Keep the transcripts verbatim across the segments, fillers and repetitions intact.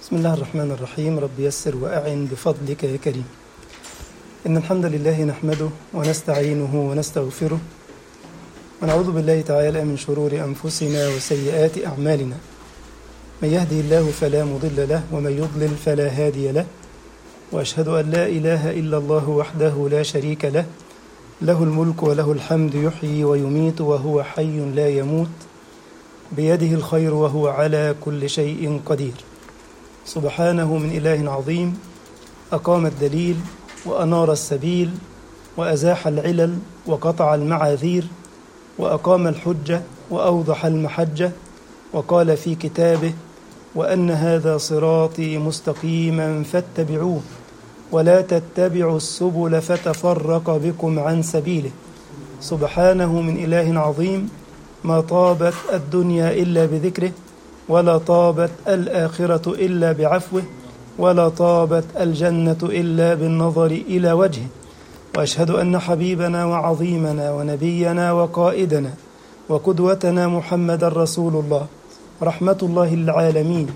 بسم الله الرحمن الرحيم. رب يسر وأعن بفضلك يا كريم. إن الحمد لله نحمده ونستعينه ونستغفره ونعوذ بالله تعالى من شرور أنفسنا وسيئات أعمالنا. من يهدي الله فلا مضل له ومن يضلل فلا هادي له، وأشهد أن لا إله إلا الله وحده لا شريك له، له الملك وله الحمد، يحيي ويميت وهو حي لا يموت، بيده الخير وهو على كل شيء قدير. سبحانه من إله عظيم أقام الدليل وأنار السبيل وأزاح العلل وقطع المعاذير وأقام الحجة وأوضح المحجة، وقال في كتابه: وأن هذا صراطي مستقيما فاتبعوه ولا تتبعوا السبل فتفرق بكم عن سبيله. سبحانه من إله عظيم ما طابت الدنيا إلا بذكره، ولا طابت الآخرة إلا بعفوه، ولا طابت الجنة إلا بالنظر إلى وجهه. وأشهد أن حبيبنا وعظيمنا ونبينا وقائدنا وقدوتنا محمد رسول الله رحمة الله للعالمين،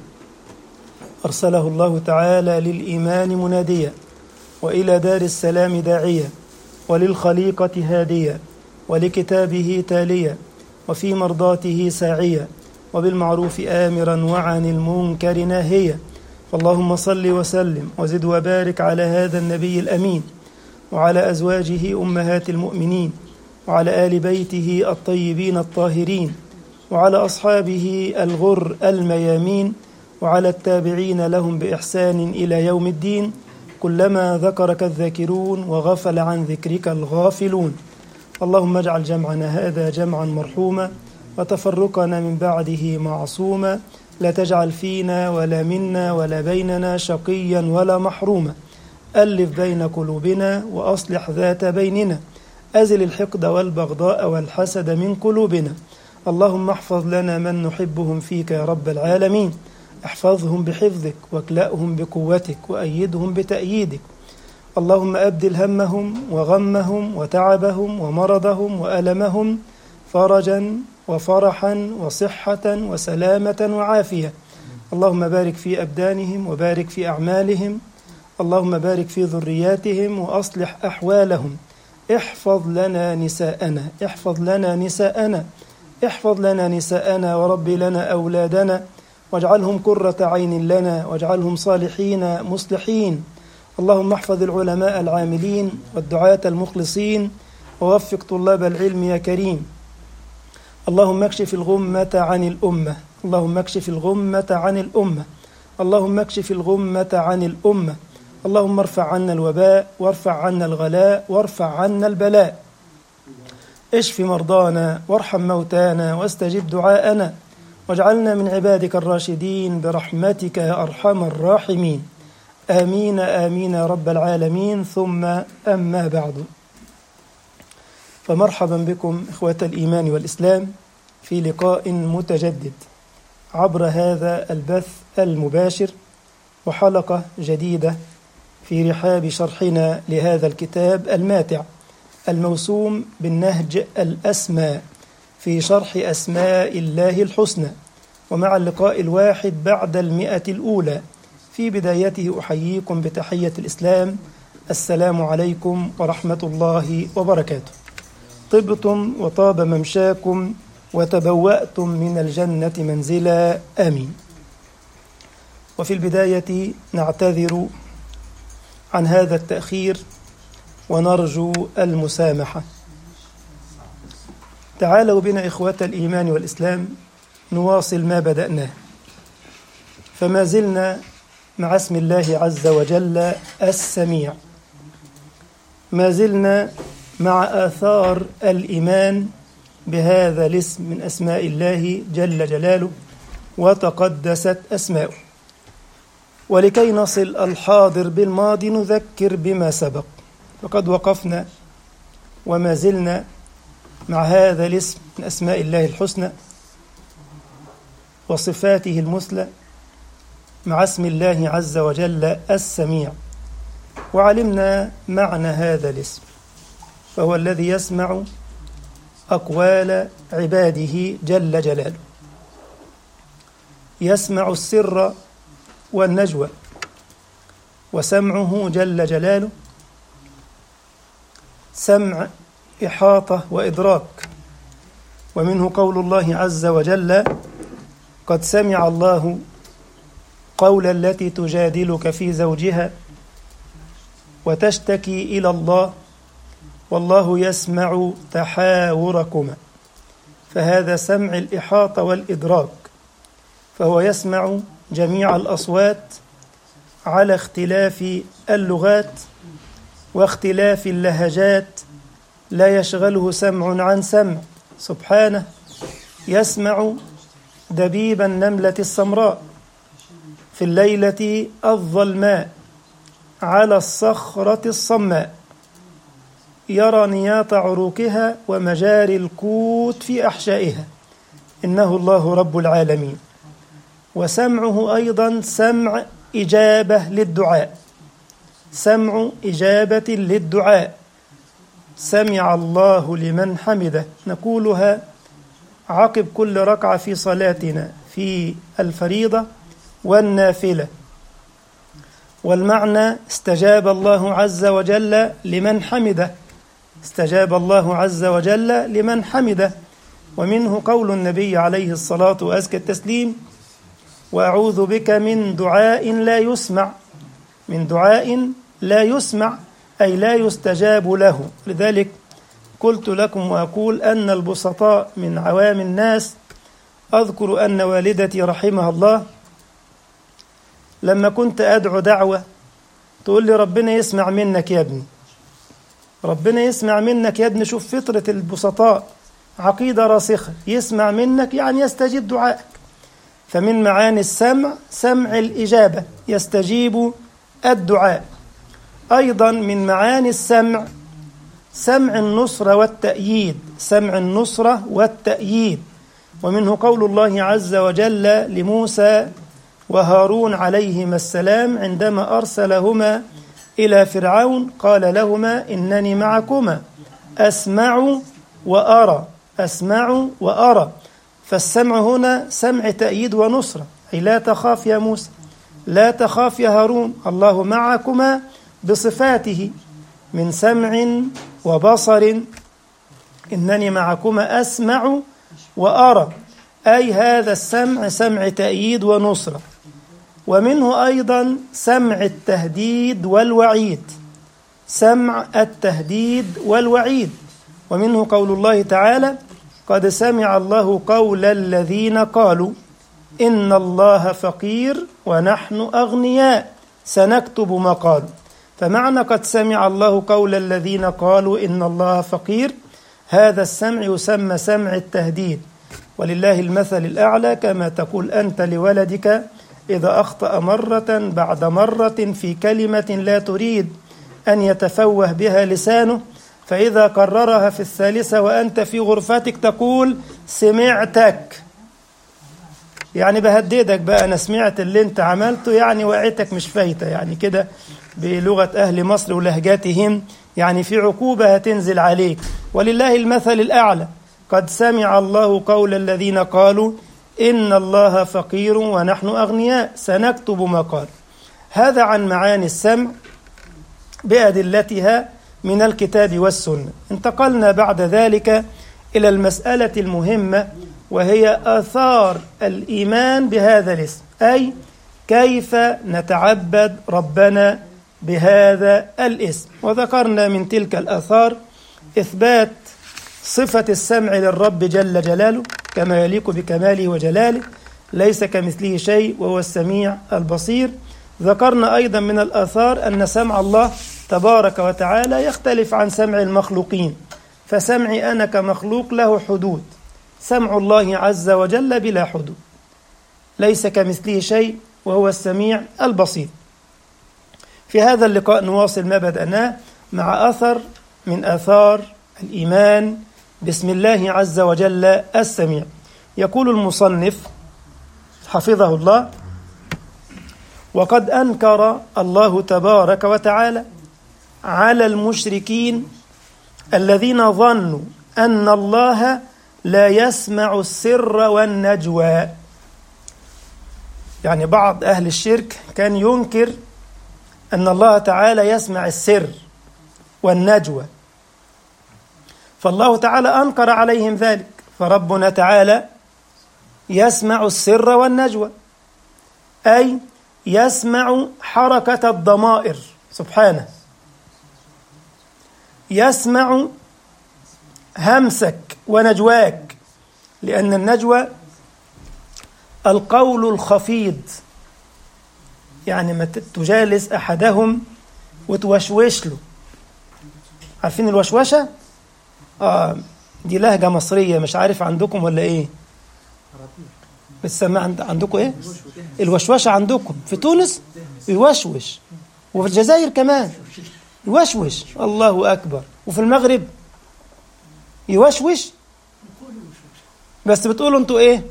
أرسله الله تعالى للإيمان مناديا وإلى دار السلام داعيا وللخليقة هاديا ولكتابه تاليا وفي مرضاته ساعيا وبالمعروف آمرا وعن المنكر ناهيا. فاللهم صل وسلم وزد وبارك على هذا النبي الأمين وعلى أزواجه أمهات المؤمنين وعلى آل بيته الطيبين الطاهرين وعلى أصحابه الغر الميامين وعلى التابعين لهم بإحسان إلى يوم الدين. كلما ذكرك الذاكرون وغفل عن ذكرك الغافلون. اللهم اجعل جمعنا هذا جمعا مرحوما وتفرقنا من بعده معصوما، لا تجعل فينا ولا منا ولا بيننا شقيا ولا محروما. ألف بين قلوبنا وأصلح ذات بيننا، أزل الحقد والبغضاء والحسد من قلوبنا. اللهم احفظ لنا من نحبهم فيك يا رب العالمين، احفظهم بحفظك واكلأهم بقوتك وأيدهم بتأييدك. اللهم أبدل همهم وغمهم وتعبهم ومرضهم وألمهم فرجا وفرحا وصحة وسلامة وعافية. اللهم بارك في أبدانهم وبارك في أعمالهم. اللهم بارك في ذرياتهم وأصلح أحوالهم. احفظ لنا نساءنا احفظ لنا نساءنا احفظ لنا نساءنا ورب لنا أولادنا، واجعلهم قرة عين لنا، واجعلهم صالحين مصلحين. اللهم احفظ العلماء العاملين والدعاة المخلصين، ووفق طلاب العلم يا كريم. اللهم اكشف الغمة عن الأمة اللهم اكشف الغمة عن الأمة اللهم اكشف الغمة عن الأمة. اللهم ارفع عنا الوباء وارفع عنا الغلاء وارفع عنا البلاء. اشف مرضانا وارحم موتانا واستجب دعاءنا، واجعلنا من عبادك الراشدين برحمتك يا أرحم الراحمين. آمين آمين يا رب العالمين. ثم أما بعد، فمرحبا بكم إخوة الإيمان والإسلام في لقاء متجدد عبر هذا البث المباشر، وحلقة جديدة في رحاب شرحنا لهذا الكتاب الماتع الموسوم بالنهج الأسماء في شرح أسماء الله الحسنى، ومع اللقاء الواحد بعد المئة الأولى. في بدايته أحييكم بتحية الإسلام: السلام عليكم ورحمة الله وبركاته. طبتم وطاب ممشاكم وتبوأتم من الجنة منزلا، آمين. وفي البداية نعتذر عن هذا التأخير ونرجو المسامحة. تعالوا بنا إخوة الإيمان والإسلام نواصل ما بدأناه، فما زلنا مع اسم الله عز وجل السميع، ما زلنا مع آثار الإيمان بهذا الاسم من أسماء الله جل جلاله وتقدست أسماؤه. ولكي نصل الحاضر بالماضي نذكر بما سبق، فقد وقفنا وما زلنا مع هذا الاسم من أسماء الله الحسنى وصفاته المثلى مع اسم الله عز وجل السميع، وعلمنا معنى هذا الاسم، فهو الذي يسمع أقوال عباده جل جلاله، يسمع السر والنجوى. وسمعه جل جلاله سمع إحاطة وإدراك، ومنه قول الله عز وجل: قد سمع الله قول التي تجادلك في زوجها وتشتكي إلى الله والله يسمع تحاوركما. فهذا سمع الإحاطة والإدراك، فهو يسمع جميع الأصوات على اختلاف اللغات واختلاف اللهجات، لا يشغله سمع عن سمع سبحانه. يسمع دبيب النملة السمراء في الليلة الظلماء على الصخرة الصماء، يرى نياط عروقها ومجاري القوت في أحشائها، إنه الله رب العالمين. وسمعه أيضا سمع إجابة للدعاء، سمع إجابة للدعاء. سمع الله لمن حمده نقولها عقب كل ركعة في صلاتنا في الفريضة والنافلة، والمعنى استجاب الله عز وجل لمن حمده، استجاب الله عز وجل لمن حمده. ومنه قول النبي عليه الصلاة وأزكى التسليم: وأعوذ بك من دعاء لا يسمع، من دعاء لا يسمع أي لا يستجاب له. لذلك قلت لكم وأقول أن البسطاء من عوام الناس، أذكر أن والدتي رحمها الله لما كنت أدعو دعوة تقول لي: ربنا يسمع منك يا ابني، ربنا يسمع منك يا ابني. شوف فطرة البسطاء، عقيدة راسخة، يسمع منك يعني يستجيب دعائك. فمن معاني السمع سمع الإجابة، يستجيب الدعاء. أيضا من معاني السمع سمع النصرة والتأييد، سمع النصرة والتأييد. ومنه قول الله عز وجل لموسى وهارون عليهما السلام عندما أرسلهما إلى فرعون، قال لهما: إنني معكما أسمع وأرى، أسمع وأرى. فالسمع هنا سمع تأييد ونصرة، أي لا تخاف يا موسى، لا تخاف يا هارون، الله معكما بصفاته من سمع وبصر. إنني معكما أسمع وأرى، أي هذا السمع سمع تأييد ونصرة. ومنه أيضا سمع التهديد والوعيد، سمع التهديد والوعيد. ومنه قول الله تعالى: قد سمع الله قول الذين قالوا إن الله فقير ونحن أغنياء سنكتب ما قالوا. فمعنى قد سمع الله قول الذين قالوا إن الله فقير، هذا السمع يسمى سمع التهديد. ولله المثل الأعلى، كما تقول أنت لولدك إذا أخطأ مرة بعد مرة في كلمة لا تريد أن يتفوه بها لسانه، فإذا قررها في الثالثة وأنت في غرفتك تقول: سمعتك، يعني بهددك بقى، أنا سمعت اللي أنت عملته، يعني وقعتك مش فايتة، يعني كده بلغة أهل مصر ولهجاتهم، يعني في عقوبة هتنزل عليك. ولله المثل الأعلى، قد سمع الله قول الذين قالوا إن الله فقير ونحن أغنياء سنكتب ما قال. هذا عن معاني السمع بأدلتها من الكتاب والسنة. انتقلنا بعد ذلك إلى المسألة المهمة، وهي آثار الإيمان بهذا الاسم، أي كيف نتعبد ربنا بهذا الاسم. وذكرنا من تلك الآثار إثبات صفة السمع للرب جل جلاله كما يليق بكماله وجلاله، ليس كمثله شيء وهو السميع البصير. ذكرنا أيضا من الآثار أن سمع الله تبارك وتعالى يختلف عن سمع المخلوقين، فسمعي أنا كمخلوق له حدود، سمع الله عز وجل بلا حدود، ليس كمثله شيء وهو السميع البصير. في هذا اللقاء نواصل ما بدأناه مع أثر من آثار الإيمان بسم الله عز وجل السميع. يقول المصنف حفظه الله: وقد أنكر الله تبارك وتعالى على المشركين الذين ظنوا أن الله لا يسمع السر والنجوى. يعني بعض أهل الشرك كان ينكر أن الله تعالى يسمع السر والنجوى، فالله تعالى أنكر عليهم ذلك، فربنا تعالى يسمع السر والنجوى، أي يسمع حركة الضمائر سبحانه، يسمع همسك ونجواك، لأن النجوى القول الخفيض، يعني ما تجالس أحدهم وتوشوش له. عارفين الوشوشة؟ آه دي لهجة مصرية، مش عارف عندكم ولا إيه؟ بتسمع عند عندكم إيه؟ الوشوشة عندكم في تونس يوشوش، وفي الجزائر كمان يوشوش، الله أكبر، وفي المغرب يوشوش، بس بتقولوا أنتوا إيه؟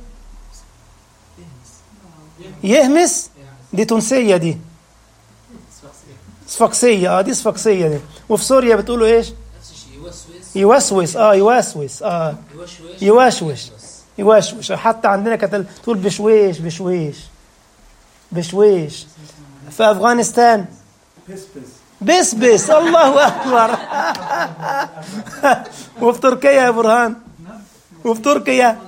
يهمس، دي تونسية، دي صفاقسية، اه دي صفاقسية دي. وفي سوريا بتقولوا ايش؟ يوسوس، اه يوسوس، اه يوشوش يوشوش. حتى عندنا كانت تقول بشويش بشويش بشويش. في أفغانستان بس بس، الله أكبر. وفي تركيا يا برهان، وفي تركيا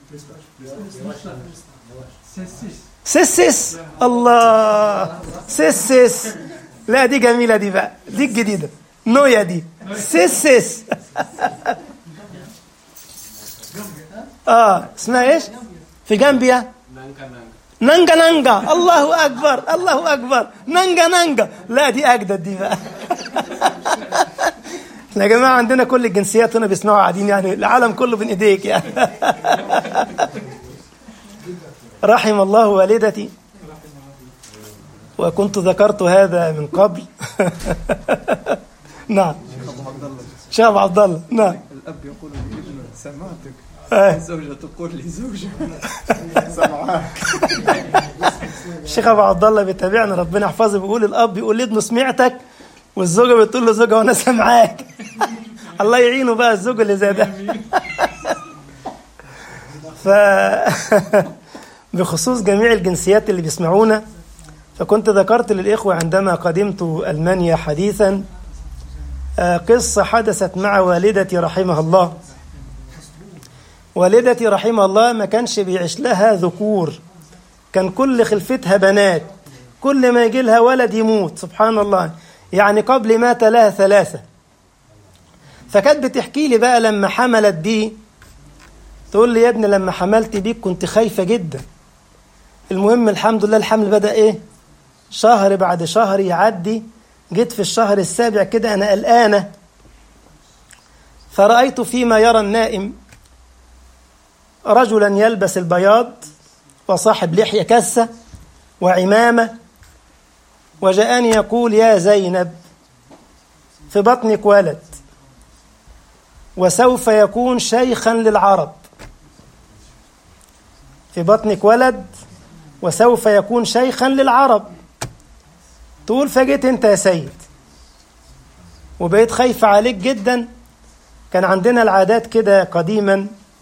سسس، الله سسس. لا دي جميلة دي بقى، دي الجديدة، نويا دي سسس. اه اسمها ايش في جامبيا؟ نانجا نانجا، الله أكبر الله أكبر، نانجا نانجا. لا دي أجدد دي بقى. يا جماعة عندنا كل الجنسيات هنا بيسمعوا قاعدين، يعني العالم كله بين إيديك يعني. رحم الله والدتي، وكنت ذكرت هذا من قبل. نعم شيخ أبو عبد الله. نعم الأب يقول لابنه سمعتك، الزوجة تقول لزوجها سمعاك. الشيخ أبو عبد الله بيتابعنا ربنا يحفظه، بيقول الأب يقول لابنه سمعتك، والزوجة بتقول له زوجها وأنا سمعاك. الله يعينه بقى الزوج اللي زي ده. ف بخصوص جميع الجنسيات اللي بيسمعونا، فكنت ذكرت للإخوة عندما قدمت ألمانيا حديثا قصة حدثت مع والدتي رحمها الله. والدتي رحمها الله ما كانش بيعيش لها ذكور، كان كل خلفتها بنات، كل ما يجي لها ولد يموت، سبحان الله. يعني قبل مات لها ثلاثة. فكانت بتحكي لي بقى لما حملت بيه، تقول لي يا ابني لما حملت بيك كنت خايفة جدا. المهم الحمد لله الحمل بدأ ايه، شهر بعد شهر يعدي، جيت في الشهر السابع كده أنا قلقانة، فرأيت فيما يرى النائم رجلا يلبس البياض وصاحب لحية كسة وعمامة، وجاءني يقول يا زينب في بطنك ولد وسوف يكون شيخا للعرب، في بطنك ولد وسوف يكون شيخا للعرب. تقول فجيت انت يا سيد وبقيت خايفة عليك جدا. كان عندنا العادات كده قديما،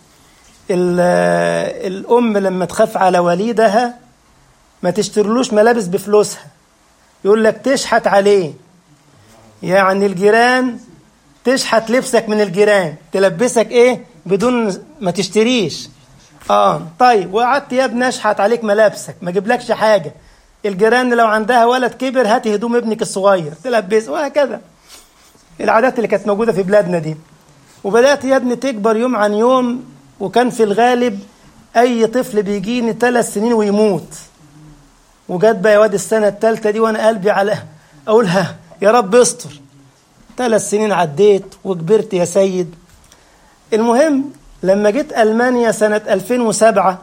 الأم لما تخاف على وليدها ما تشترلوش ملابس بفلوسها، يقول لك تشحت عليه، يعني الجيران تشحت لبسك من الجيران، تلبسك ايه بدون ما تشتريش. اه طيب، وقعدت يا ابني اشحت عليك ملابسك، ما جيبلكش حاجة. الجيران لو عندها ولد كبر هاتي هدوم ابنك الصغير تلبسه، وهكذا العادات اللي كانت موجودة في بلادنا دي. وبدأت يا ابني تكبر يوم عن يوم، وكان في الغالب أي طفل بيجيني ثلاث سنين ويموت. وجات بقى يا واد السنة الثالثة دي وأنا قلبي على أقولها يا رب استر. ثلاث سنين عديت وكبرت يا سيد. المهم لما جيت ألمانيا سنة ألفين وسبعة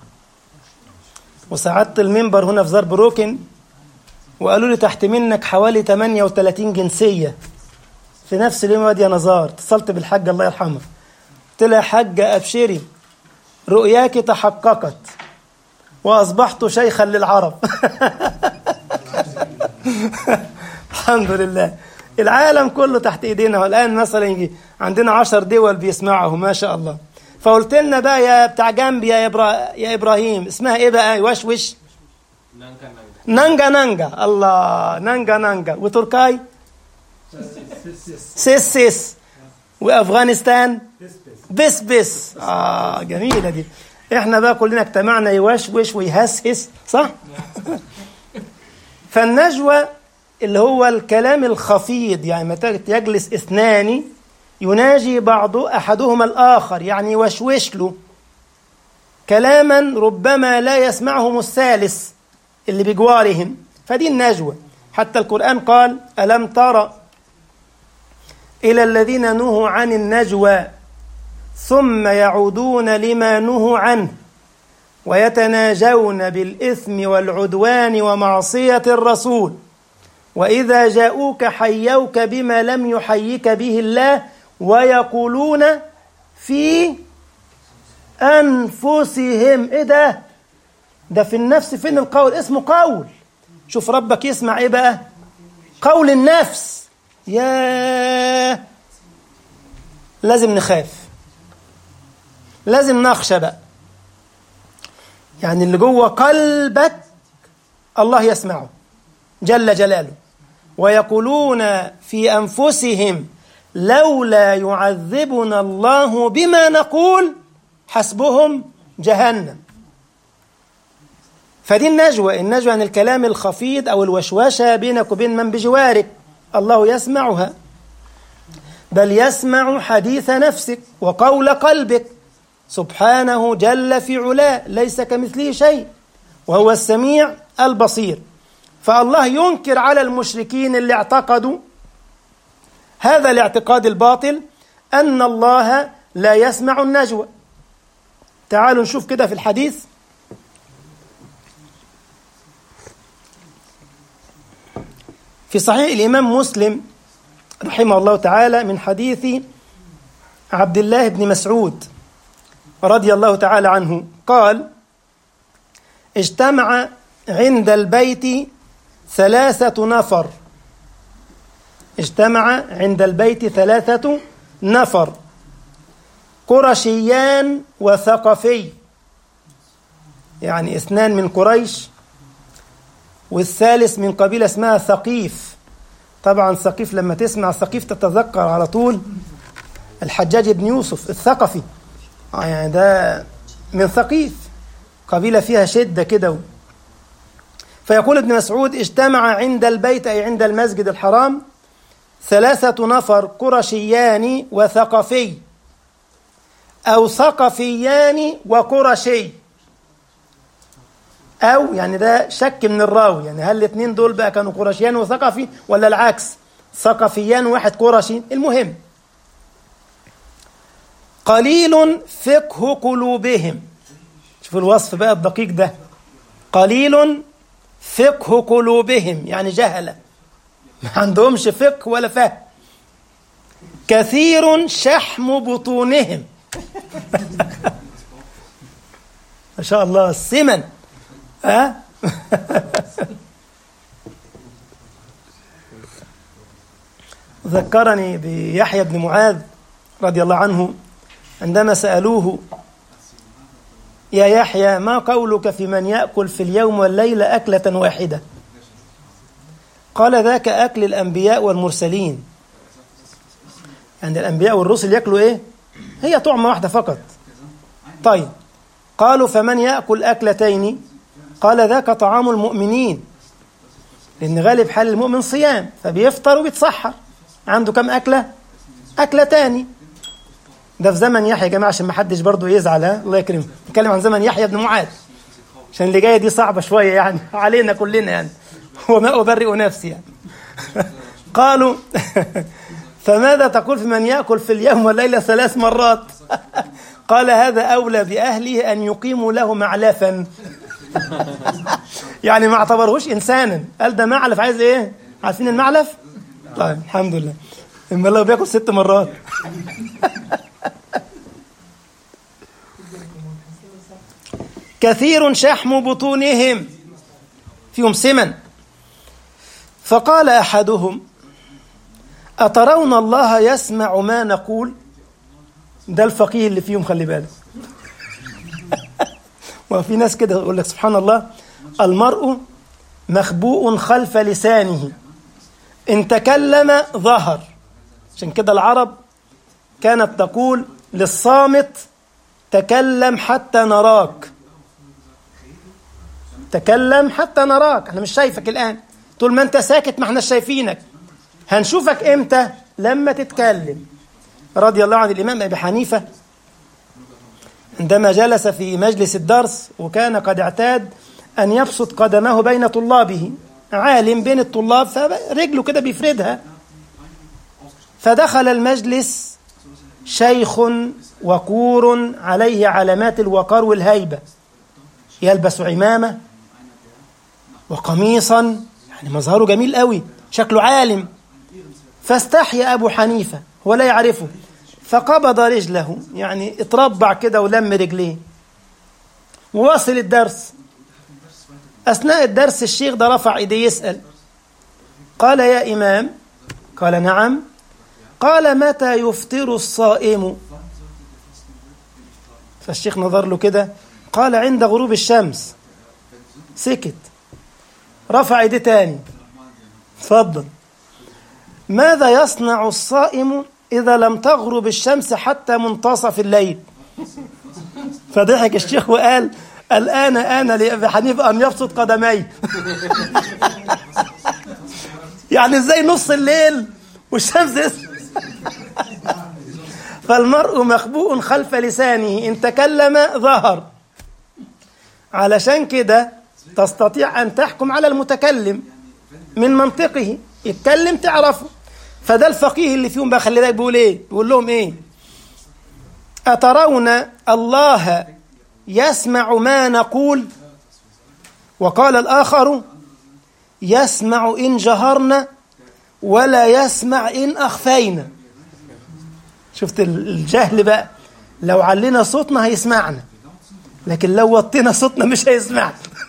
وصعدت المنبر هنا في زاربروكن، وقالوا لي تحت منك حوالي ثمانية وثلاثين جنسية. في نفس اليوم وادي نزار اتصلت بالحاجة الله يرحمها، قلت لها يا حاجة أبشري رؤياك تحققت وأصبحت شيخا للعرب. الحمد لله العالم كله تحت إيدينا، والآن مثلا يجي عندنا عشر دول بيسمعه ما شاء الله. فقلت لنا بقى يا بتاع جنبي يا, إبرا... يا إبراهيم اسمها إيه بقى؟ يوشوش نانجا نانجا، الله، نانجا نانجا. وتركاي سيس سيس. وأفغانستان بس بس. آه جميلة دي. إحنا بقى كلنا اجتمعنا يوشوش ويهسهس، صح؟ فالنجوى اللي هو الكلام الخفيض، يعني متى يجلس اثنان يناجي بعض أحدهما الآخر، يعني يوشوش له كلاما ربما لا يسمعهم الثالث اللي بجوارهم، فدي النجوى. حتى القرآن قال: ألم تر إلى الذين نهوا عن النجوى ثم يعودون لما نهوا عنه ويتناجون بالإثم والعدوان ومعصية الرسول وإذا جاءوك حيوك بما لم يحيك به الله ويقولون في أنفسهم. إيه ده؟ ده في النفس. فين القول؟ اسمه قول. شوف ربك يسمع إيه بقى؟ قول النفس. يا لازم نخاف، لازم نخشى بقى. يعني اللي جوه قلبك الله يسمعه جل جلاله. ويقولون في أنفسهم لولا يعذبنا الله بما نقول حسبهم جهنم. فدي النجوى. النجوى عن الكلام الخفيض أو الوشوشة بينك وبين من بجوارك، الله يسمعها، بل يسمع حديث نفسك وقول قلبك سبحانه جل في علاه، ليس كمثله شيء وهو السميع البصير. فالله ينكر على المشركين اللي اعتقدوا هذا الاعتقاد الباطل أن الله لا يسمع النجوى. تعالوا نشوف كده في الحديث. في صحيح الإمام مسلم رحمه الله تعالى من حديث عبد الله بن مسعود رضي الله تعالى عنه قال: اجتمع عند البيت ثلاثة نفر اجتمع عند البيت ثلاثة نفر قرشيان وثقفي، يعني اثنان من قريش والثالث من قبيلة اسمها ثقيف. طبعا ثقيف لما تسمع ثقيف تتذكر على طول الحجاج بن يوسف الثقفي، يعني ده من ثقيف، قبيلة فيها شدة كده. فيقول ابن مسعود: اجتمع عند البيت أي عند المسجد الحرام ثلاثة نفر قرشيان وثقفي، أو ثقفيان وقرشي، أو يعني ده شك من الراوي، يعني هل الاثنين دول بقى كانوا قرشيان وثقفي ولا العكس، ثقفيان واحد قرشي. المهم قليل فقه قلوبهم. شوف الوصف بقى الدقيق ده: قليل فقه قلوبهم، يعني جهلة ما عندهمش فقه ولا فهم. كثير شحم بطونهم ما شاء الله السمن. ها ذكرني بيحيى بن معاذ رضي الله عنه عندما سألوه: يا يحيى ما قولك في من يأكل في اليوم والليلة أكلة واحدة؟ قال: ذاك أكل الأنبياء والمرسلين. يعني الأنبياء والرسل يأكلوا إيه؟ هي طعمة واحدة فقط. طيب قالوا: فمن يأكل أكلتين؟ قال: ذاك طعام المؤمنين، لأن غالب حال المؤمن صيام فبيفطر وبيتصحر، عنده كم أكلة؟ أكلتان. ده في زمن يحيى يا جماعة عشان ما حدش برضه يزعل. ها الله يكرمه، نتكلم عن زمن يحيى بن معاذ عشان اللي جاية دي صعبة شوية يعني علينا كلنا، يعني هو ما أبرئ نفسي يعني. قالوا: فماذا تقول في من يأكل في اليوم والليلة ثلاث مرات؟ قال: هذا أولى بأهله أن يقيموا له معلفا. يعني ما اعتبرهوش إنسانا، قال ده معلف. عايز إيه؟ عارفين المعلف؟ طيب الحمد لله. إما الله بيأكل ست مرات. كثير شحم بطونهم، فيهم سمن. فقال أحدهم: أترون الله يسمع ما نقول؟ ده الفقيه اللي فيهم، خلي بالك. وفي ناس كده يقول لك سبحان الله، المرء مخبوء خلف لسانه، إن تكلم ظهر. عشان كده العرب كانت تقول للصامت تكلم حتى نراك، تكلم حتى نراك، احنا مش شايفك الآن، طول ما انت ساكت ما احنا شايفينك، هنشوفك امتى؟ لما تتكلم. رضي الله عن الإمام أبي حنيفة عندما جلس في مجلس الدرس وكان قد اعتاد أن يبسط قدمه بين طلابه، عالم بين الطلاب فرجله كده بيفردها، فدخل المجلس شيخ وقور عليه علامات الوقار والهيبة، يلبس عمامة وقميصا، يعني مظهره جميل قوي، شكله عالم. فاستحيا أبو حنيفة ولا يعرفه، فقبض رجله، يعني اتربع كده ولم رجليه وواصل الدرس. أثناء الدرس الشيخ ده رفع إيديه يسأل، قال يا إمام؟ قال نعم. قال متى يفطر الصائم؟ فالشيخ نظر له كده، قال عند غروب الشمس. سكت، رفع ايديه تاني، اتفضل. ماذا يصنع الصائم إذا لم تغرب الشمس حتى منتصف الليل؟ فضحك الشيخ وقال الآن آن لأبي حنيفة أن يبسط قدميه. يعني ازاي نص الليل والشمس؟ فالمرء مخبوء خلف لسانه، إن تكلم ظهر. علشان كده تستطيع أن تحكم على المتكلم من منطقه، يتكلم تعرفه. فده الفقيه اللي فيهم بقى، خلي بالك بيقول ايه؟ بيقول لهم ايه؟ أترون الله يسمع ما نقول؟ وقال الآخر يسمع إن جهرنا ولا يسمع إن أخفينا. شفت الجهل بقى، لو علينا صوتنا هيسمعنا، لكن لو وطينا صوتنا مش هيسمعنا.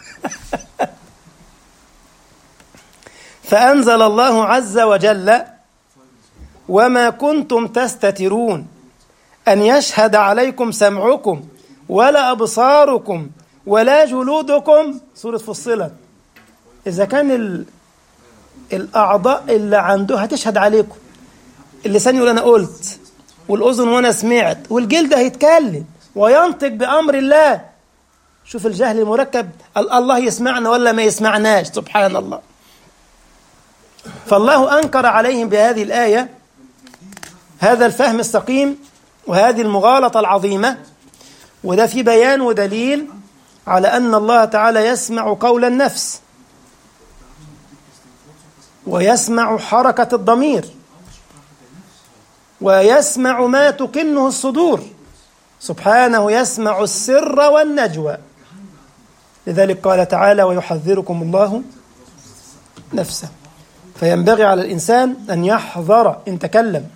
فأنزل الله عز وجل وما كنتم تستترون أن يشهد عليكم سمعكم ولا أبصاركم ولا جلودكم. سورة فصلت. إذا كان ال... الأعضاء اللي عنده هتشهد عليكم، اللسان يقول أنا قلت، والأذن وأنا سمعت، والجلد هيتكلم وينطق بأمر الله. شوف الجهل المركب، الله يسمعنا ولا ما يسمعناش، سبحان الله. فالله أنكر عليهم بهذه الآية هذا الفهم السقيم وهذه المغالطة العظيمة، وده في بيان ودليل على أن الله تعالى يسمع قول النفس ويسمع حركة الضمير ويسمع ما تكنه الصدور، سبحانه يسمع السر والنجوى. لذلك قال تعالى ويحذركم الله نفسه. فينبغي على الإنسان أن يحذر إن تكلم.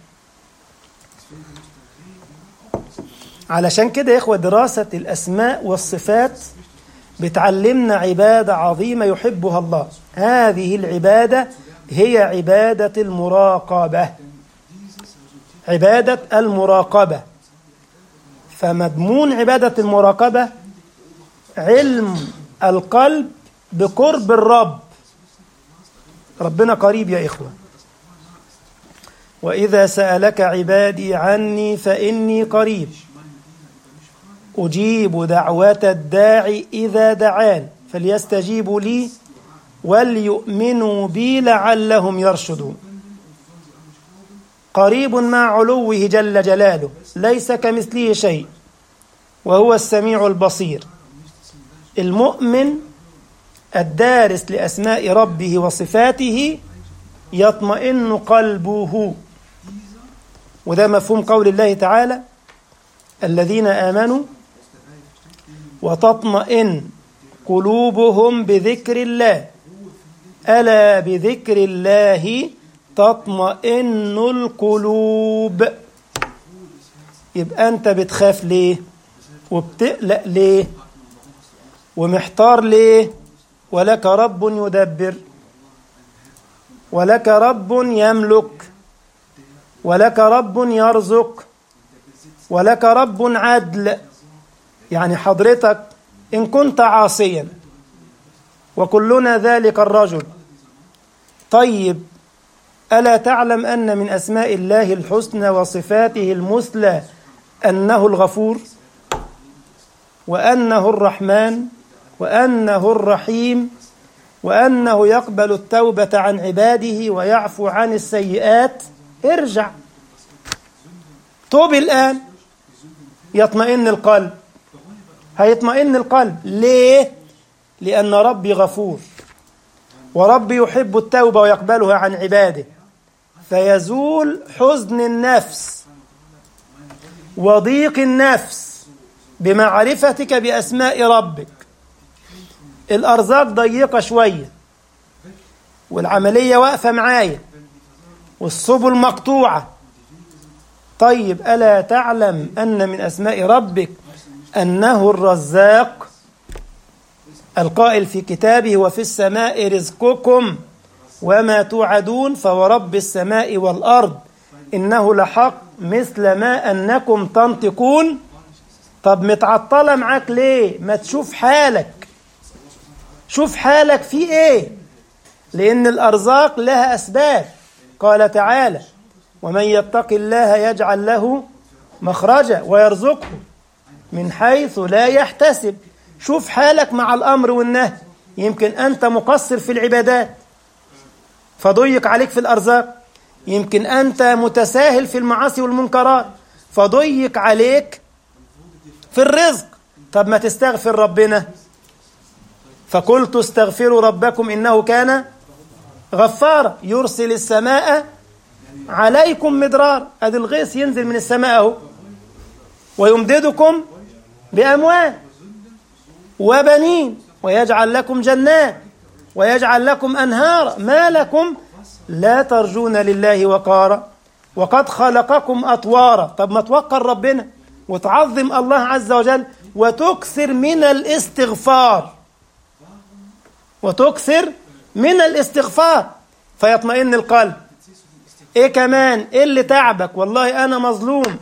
علشان كده يا إخوة دراسة الأسماء والصفات بتعلمنا عبادة عظيمة يحبها الله. هذه العبادة هي عبادة المراقبة، عبادة المراقبة. فمضمون عبادة المراقبة علم القلب بقرب الرب. ربنا قريب يا إخوة. وإذا سألك عبادي عني فإني قريب أجيب دعوة الداعي إذا دعان فليستجيبوا لي وليؤمنوا بي لعلهم يرشدون. قريب مع علوه جل جلاله، ليس كمثله شيء وهو السميع البصير. المؤمن الدارس لأسماء ربه وصفاته يطمئن قلبه، وده مفهوم قول الله تعالى الذين آمنوا وتطمئن قلوبهم بذكر الله ألا بذكر الله تطمئن القلوب. يبقى أنت بتخاف ليه وبتقلق ليه ومحتار ليه؟ ولك رب يدبر، ولك رب يملك، ولك رب يرزق، ولك رب عدل. يعني حضرتك إن كنت عاصيا وكلنا ذلك الرجل. طيب ألا تعلم أن من أسماء الله الحسنى وصفاته المثلى أنه الغفور، وأنه الرحمن، وأنه الرحيم، وأنه يقبل التوبة عن عباده ويعفو عن السيئات؟ ارجع توب الآن يطمئن القلب. هيطمئن القلب ليه؟ لأن ربي غفور، وربي يحب التوبة ويقبلها عن عباده، فيزول حزن النفس وضيق النفس بمعرفتك بأسماء ربك. الأرزاق ضيقة شوية والعملية واقفة معايا والسبل مقطوعة. طيب ألا تعلم أن من أسماء ربك أنه الرزاق، القائل في كتابه وفي السماء رزقكم وما توعدون فورب السماء والأرض إنه لحق مثل ما أنكم تنطقون. طب متعطلة معاك ليه؟ ما تشوف حالك، شوف حالك في إيه، لأن الأرزاق لها أسباب. قال تعالى ومن يتق الله يجعل له مخرجا ويرزقه من حيث لا يحتسب. شوف حالك مع الأمر والنهي، يمكن أنت مقصر في العبادات فضيق عليك في الأرزاق، يمكن أنت متساهل في المعاصي والمنكرات فضيق عليك في الرزق. طب ما تستغفر ربنا، فقلت استغفروا ربكم إنه كان غفارا يرسل السماء عليكم مدرار. أدي الغيث ينزل من السماء أهو، ويمددكم بأموال وبنين ويجعل لكم جنات ويجعل لكم أنهارا ما لكم لا ترجون لله وقارا وقد خلقكم أطوارا. طب ما توقر ربنا وتعظم الله عز وجل وتكثر من الاستغفار، وتكثر من الاستغفار فيطمئن القلب. ايه كمان؟ ايه اللي تعبك؟ والله انا مظلوم.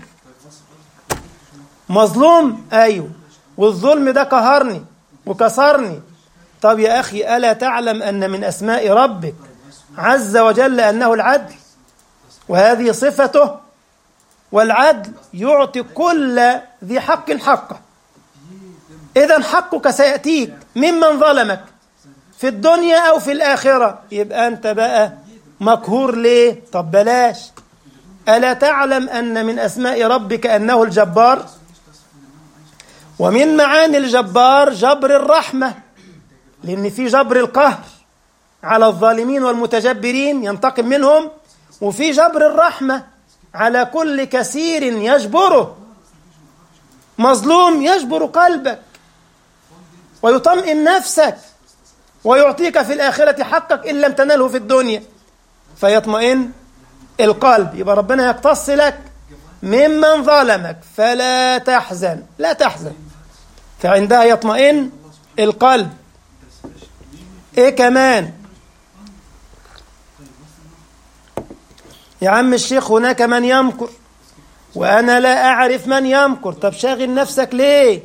مظلوم؟ ايوه، والظلم ده قهرني وكسرني. طب يا اخي الا تعلم ان من اسماء ربك عز وجل انه العدل، وهذه صفته، والعدل يعطي كل ذي حق حقه. اذا حقك سيأتيك ممن ظلمك في الدنيا أو في الآخرة، يبقى أنت بقى مقهور ليه؟ طب بلاش. ألا تعلم أن من أسماء ربك أنه الجبار، ومن معاني الجبار جبر الرحمة، لأن في جبر القهر على الظالمين والمتجبرين ينتقم منهم، وفي جبر الرحمة على كل كثير يجبره. مظلوم يجبر قلبك ويطمئن نفسك ويعطيك في الآخرة حقك إن لم تناله في الدنيا فيطمئن القلب. يبقى ربنا يقتص لك ممن ظلمك فلا تحزن، لا تحزن، فعندها يطمئن القلب. ايه كمان يا عم الشيخ؟ هناك من يمكر وأنا لا أعرف من يمكر. طب شاغل نفسك ليه؟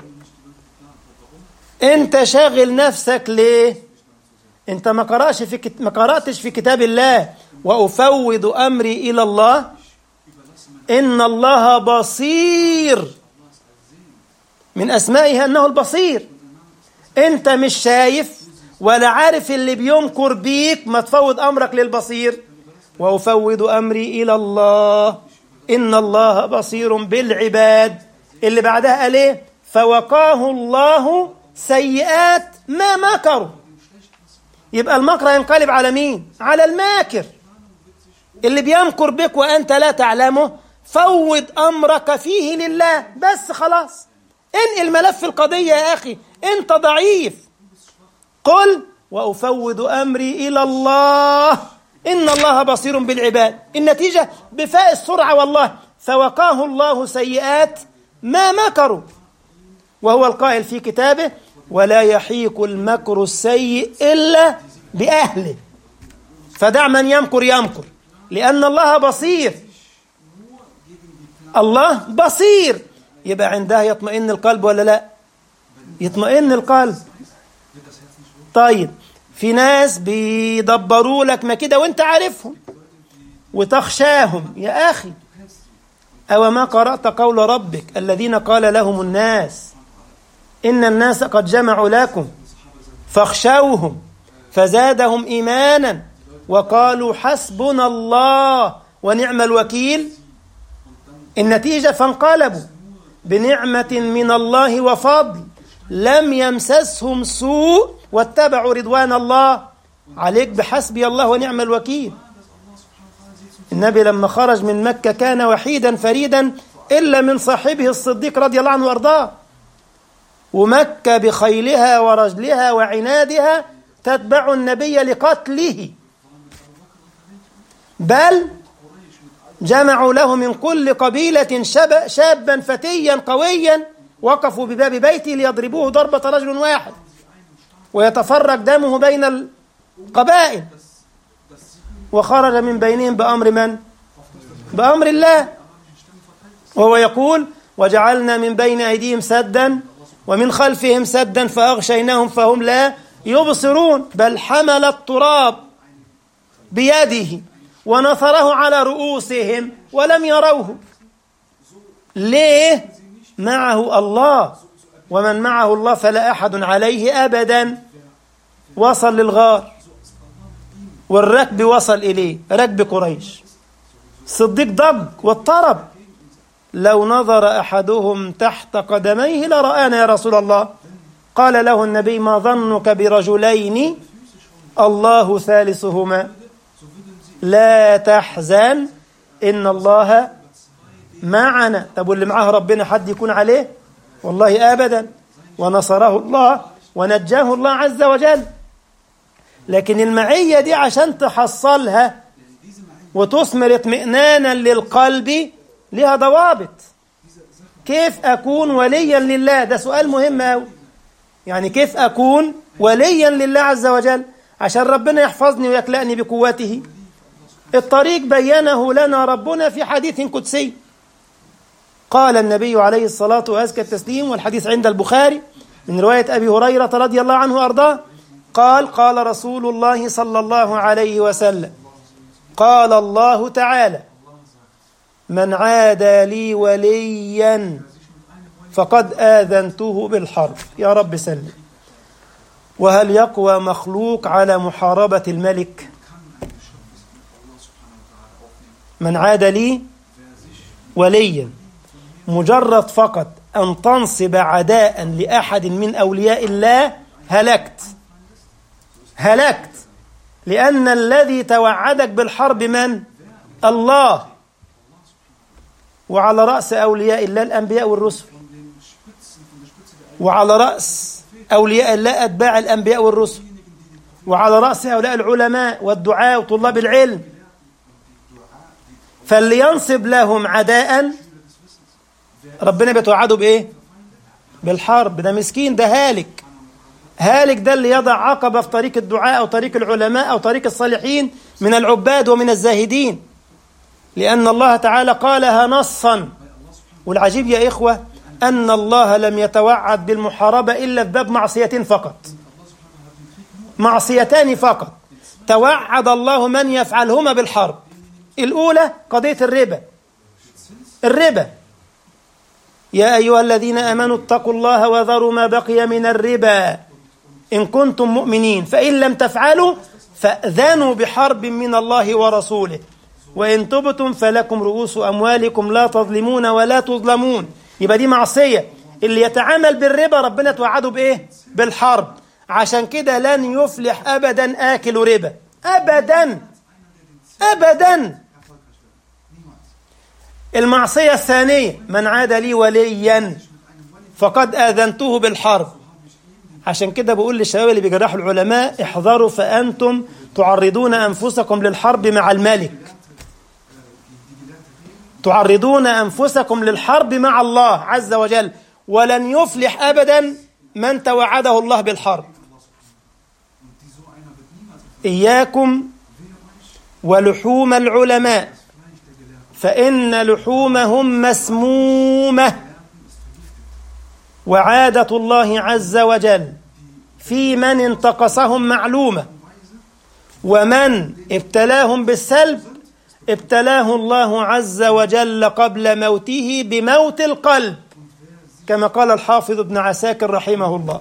أنت شاغل نفسك ليه؟ أنت ما قرأش في كت... ما قرأتش في كتاب الله وأفوض أمري إلى الله إن الله بصير، من أسمائه أنه البصير. أنت مش شايف ولا عارف اللي بيمكر بيك، ما تفوض أمرك للبصير. وأفوض أمري إلى الله إن الله بصير بالعباد. اللي بعدها قال إيه؟ فوقاه الله سيئات ما مكروا. يبقى المكر ينقلب على مين؟ على الماكر اللي بيمكر بك وأنت لا تعلمه. فوض أمرك فيه لله بس، خلاص انقل ملف القضية يا أخي، أنت ضعيف. قل وأفوض أمري إلى الله إن الله بصير بالعباد. النتيجة بفاء السرعة والله، فوقاه الله سيئات ما مكروا، وهو القائل في كتابه ولا يحيق المكر السيء إلا بأهله. فدع من يمكر يمكر، لأن الله بصير. الله بصير، يبقى عندها يطمئن القلب ولا لا؟ يطمئن القلب. طيب في ناس بيدبروا لك ما كده وانت عارفهم وتخشاهم. يا أخي، أو ما قرأت قول ربك الذين قال لهم الناس إن الناس قد جمعوا لكم فاخشوهم فزادهم إيمانا وقالوا حسبنا الله ونعم الوكيل. النتيجة فانقلبوا بنعمة من الله وفضل لم يمسسهم سوء واتبعوا رضوان الله. عليك بحسبي الله ونعم الوكيل. النبي لما خرج من مكة كان وحيدا فريدا إلا من صاحبه الصديق رضي الله عنه وأرضاه، ومكة بخيلها ورجلها وعنادها تتبع النبي لقتله، بل جمعوا له من كل قبيلة شاب شابا فتيا قويا وقفوا بباب بيته ليضربوه ضربة رجل واحد ويتفرق دمه بين القبائل، وخرج من بينهم بأمر من؟ بأمر الله، وهو يقول وجعلنا من بين أيديهم سدا ومن خلفهم سدا فأغشيناهم فهم لا يبصرون، بل حمل التراب بيده ونثره على رؤوسهم ولم يروه. ليه؟ معه الله، ومن معه الله فلا أحد عليه أبدا. وصل للغار والركب وصل إليه، ركب قريش. الصديق ضج واضطرب، لو نظر أحدهم تحت قدميه لرآنا يا رسول الله. قال له النبي ما ظنك برجلين الله ثالثهما لا تحزن إن الله معنا. طب واللي معاه ربنا حد يكون عليه؟ والله أبدا. ونصره الله ونجاه الله عز وجل. لكن المعية دي عشان تحصلها وتثمر اطمئنانا للقلب لها ضوابط. كيف أكون وليا لله؟ ده سؤال مهم أوي. يعني كيف أكون وليا لله عز وجل عشان ربنا يحفظني ويكلأني بقوته؟ الطريق بينه لنا ربنا في حديث قدسي. قال النبي عليه الصلاة وأزكى التسليم، والحديث عند البخاري من رواية أبي هريرة رضي الله عنه وأرضاه، قال قال رسول الله صلى الله عليه وسلم قال الله تعالى من عادى لي وليا فقد آذنته بالحرب. يا رب سلم. وهل يقوى مخلوق على محاربة الملك؟ من عاد لي وليا، مجرد فقط أن تنصب عداء لأحد من أولياء الله هلكت هلكت، لأن الذي توعدك بالحرب من؟ الله. وعلى رأس أولياء الله الأنبياء والرسل، وعلى رأس أولياء الله أتباع الأنبياء والرسل، وعلى رأس هؤلاء العلماء والدعاء وطلاب العلم. فاللي ينصب لهم عداء ربنا بيتوعده بإيه؟ بالحرب. ده مسكين، ده هالك هالك. ده اللي يضع عقبة في طريق الدعاء أو طريق العلماء أو طريق الصالحين من العباد ومن الزاهدين، لأن الله تعالى قالها نصا. والعجيب يا إخوة أن الله لم يتوعد بالمحاربة إلا في باب معصيتين فقط، معصيتان فقط توعد الله من يفعلهما بالحرب. الأولى قضية الربا. الربا يا أيها الذين آمنوا اتقوا الله وذروا ما بقي من الربا إن كنتم مؤمنين فإن لم تفعلوا فأذنوا بحرب من الله ورسوله وإن تبتم فلكم رؤوس أموالكم لا تظلمون ولا تظلمون. يبقى دي معصية. اللي يتعامل بالربا ربنا توعده بإيه؟ بالحرب. عشان كده لن يفلح أبدا آكل ربا، أبدا أبدا. المعصية الثانية من عاد لي وليا فقد آذنته بالحرب. عشان كده بقول للشباب اللي بيجرحوا العلماء احذروا فأنتم تعرضون أنفسكم للحرب مع الملك، تعرضون أنفسكم للحرب مع الله عز وجل، ولن يفلح أبدا من توعده الله بالحرب. إياكم ولحوم العلماء فإن لحومهم مسمومة، وعادة الله عز وجل في من انتقصهم معلومة، ومن ابتلاهم بالسلب ابتلاه الله عز وجل قبل موته بموت القلب، كما قال الحافظ ابن عساكر رحمه الله.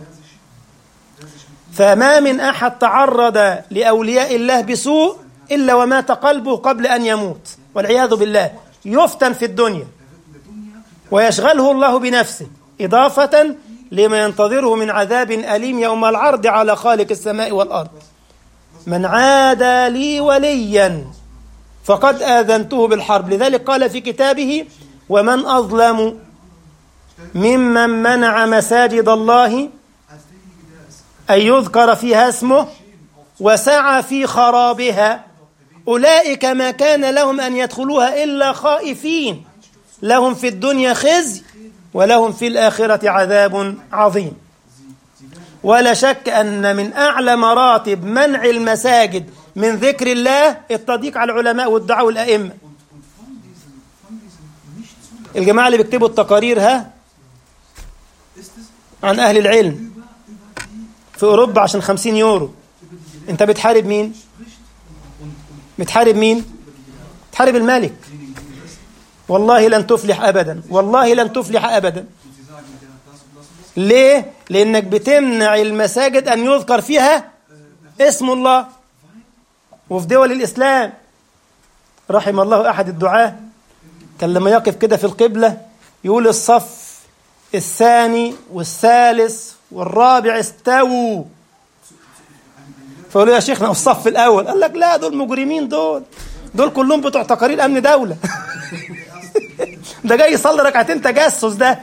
فما من أحد تعرض لأولياء الله بسوء إلا ومات قلبه قبل أن يموت والعياذ بالله، يفتن في الدنيا ويشغله الله بنفسه، إضافة لما ينتظره من عذاب أليم يوم العرض على خالق السماء والأرض. من عادى لي وليا فقد آذنته بالحرب، لذلك قال في كتابه: ومن أظلم ممن منع مساجد الله أن يذكر فيها اسمه وسعى في خرابها، أولئك ما كان لهم أن يدخلوها إلا خائفين، لهم في الدنيا خزي ولهم في الآخرة عذاب عظيم. ولا شك أن من أعلى مراتب منع المساجد من ذكر الله التضييق على العلماء والدعاة والأئمة. الجماعة اللي بيكتبوا التقارير ها عن أهل العلم في أوروبا عشان خمسين يورو، أنت بتحارب مين؟ بتحارب مين؟ بتحارب الملك. والله لن تفلح أبدا، والله لن تفلح أبدا. ليه؟ لأنك بتمنع المساجد أن يذكر فيها اسم الله. وفي دول الإسلام رحم الله أحد الدعاة كان لما يقف كده في القبلة يقول: الصف الثاني والثالث والرابع استووا. فقالوا: يا شيخنا الصف الأول. قال لك: لا، دول مجرمين، دول دول كلهم بتوع تقارير أمن دولة. ده جاي يصلي ركعتين تجسس ده.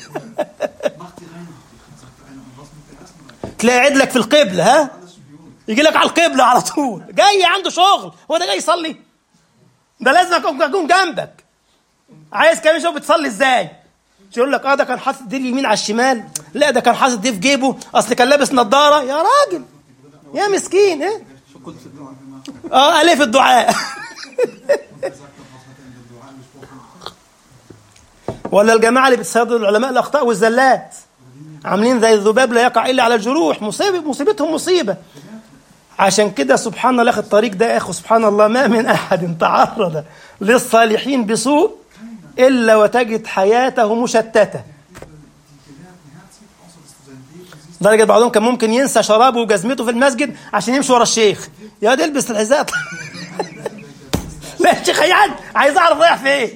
تلاقي عدلك في القبلة، ها يجي لك على القبلة على طول، جاي عنده شغل، هو ده جاي يصلي؟ ده لازم أكون جنبك. عايز كمان شوف بتصلي ازاي. يقول لك: اه ده كان حاطط دي اليمين على الشمال، لا ده كان حاطط دي في جيبه، اصل كان لابس نظارة. يا راجل يا مسكين، ايه اه الف الدعاء. ولا الجماعة اللي بتصيدوا العلماء الأخطاء والزلات، عاملين زي الذباب لا يقع إلا على الجروح، مصيبة مصيبتهم مصيبة. عشان كده سبحان الله، أخي الطريق ده يا أخو سبحان الله، ما من أحد تعرض للصالحين بسوء إلا وتجد حياته مشتتة. درجة بعضهم كان ممكن ينسى شرابه وجزمته في المسجد عشان يمشي ورا الشيخ. يا دي البس الحذاء. لا يا شيخ عياد، عايز أعرف رايح فين.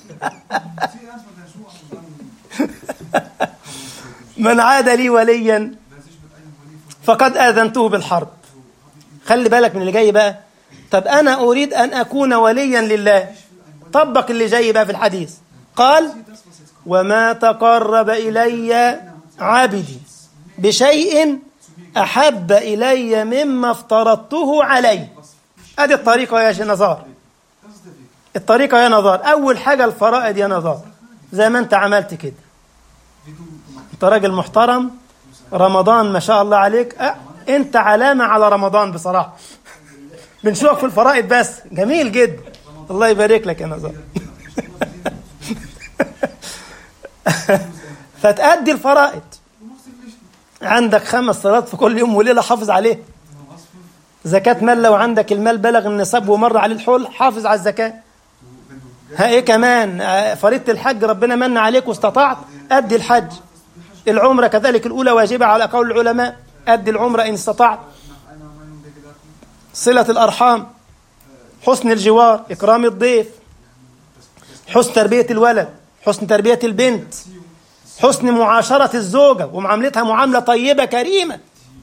من عاد لي وليا فقد آذنته بالحرب. خلي بالك من اللي جاي بقى. طب أنا أريد أن أكون وليا لله، طبق اللي جاي بقى في الحديث. قال: وما تقرب إلي عبدي بشيء أحب إلي مما افترضته عليه. أدي الطريقة يا نزار، الطريقة يا نزار. أول حاجة الفرائض يا نزار، زي ما أنت عملت كده. أنت راجل محترم، رمضان ما شاء الله عليك، أه أنت علامة على رمضان بصراحة. بنشوفك في الفرائض بس، جميل جدا، الله يبارك لك يا نزار. فتأدي الفرائض، عندك خمس صلوات في كل يوم وليلة حافظ عليه. زكاة مال، لو عندك المال بلغ النصاب ومر عليه الحول حافظ على الزكاة. ها ايه كمان؟ فريضة الحج ربنا من عليك واستطعت أدي الحج. العمرة كذلك الأولى واجبة على قول العلماء، أدي العمرة إن استطعت. صلة الأرحام، حسن الجوار، إكرام الضيف، حسن تربية الولد، حسن تربية البنت، حسن معاشرة الزوجة ومعاملتها معاملة طيبة كريمة.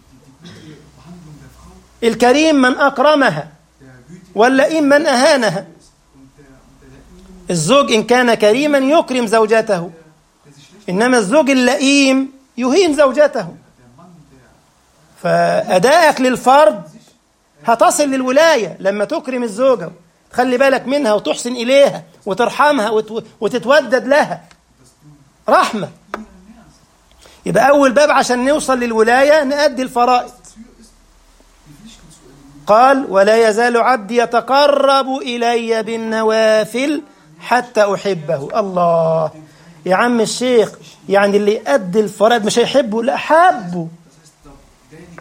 الكريم من أكرمها واللئيم من أهانها. الزوج إن كان كريما يكرم زوجته، إنما الزوج اللئيم يهين زوجته. فأدائك للفرض هتصل للولاية لما تكرم الزوجة، تخلي بالك منها وتحسن إليها وترحمها وتتودد لها رحمة. يبقى أول باب عشان نوصل للولاية نأدي الفرائض. قال: ولا يزال عبدي يتقرب إلي بالنوافل حتى أحبه. الله يا عم الشيخ، يعني اللي يأدي الفرائض مش هيحبه؟ لا، حبه.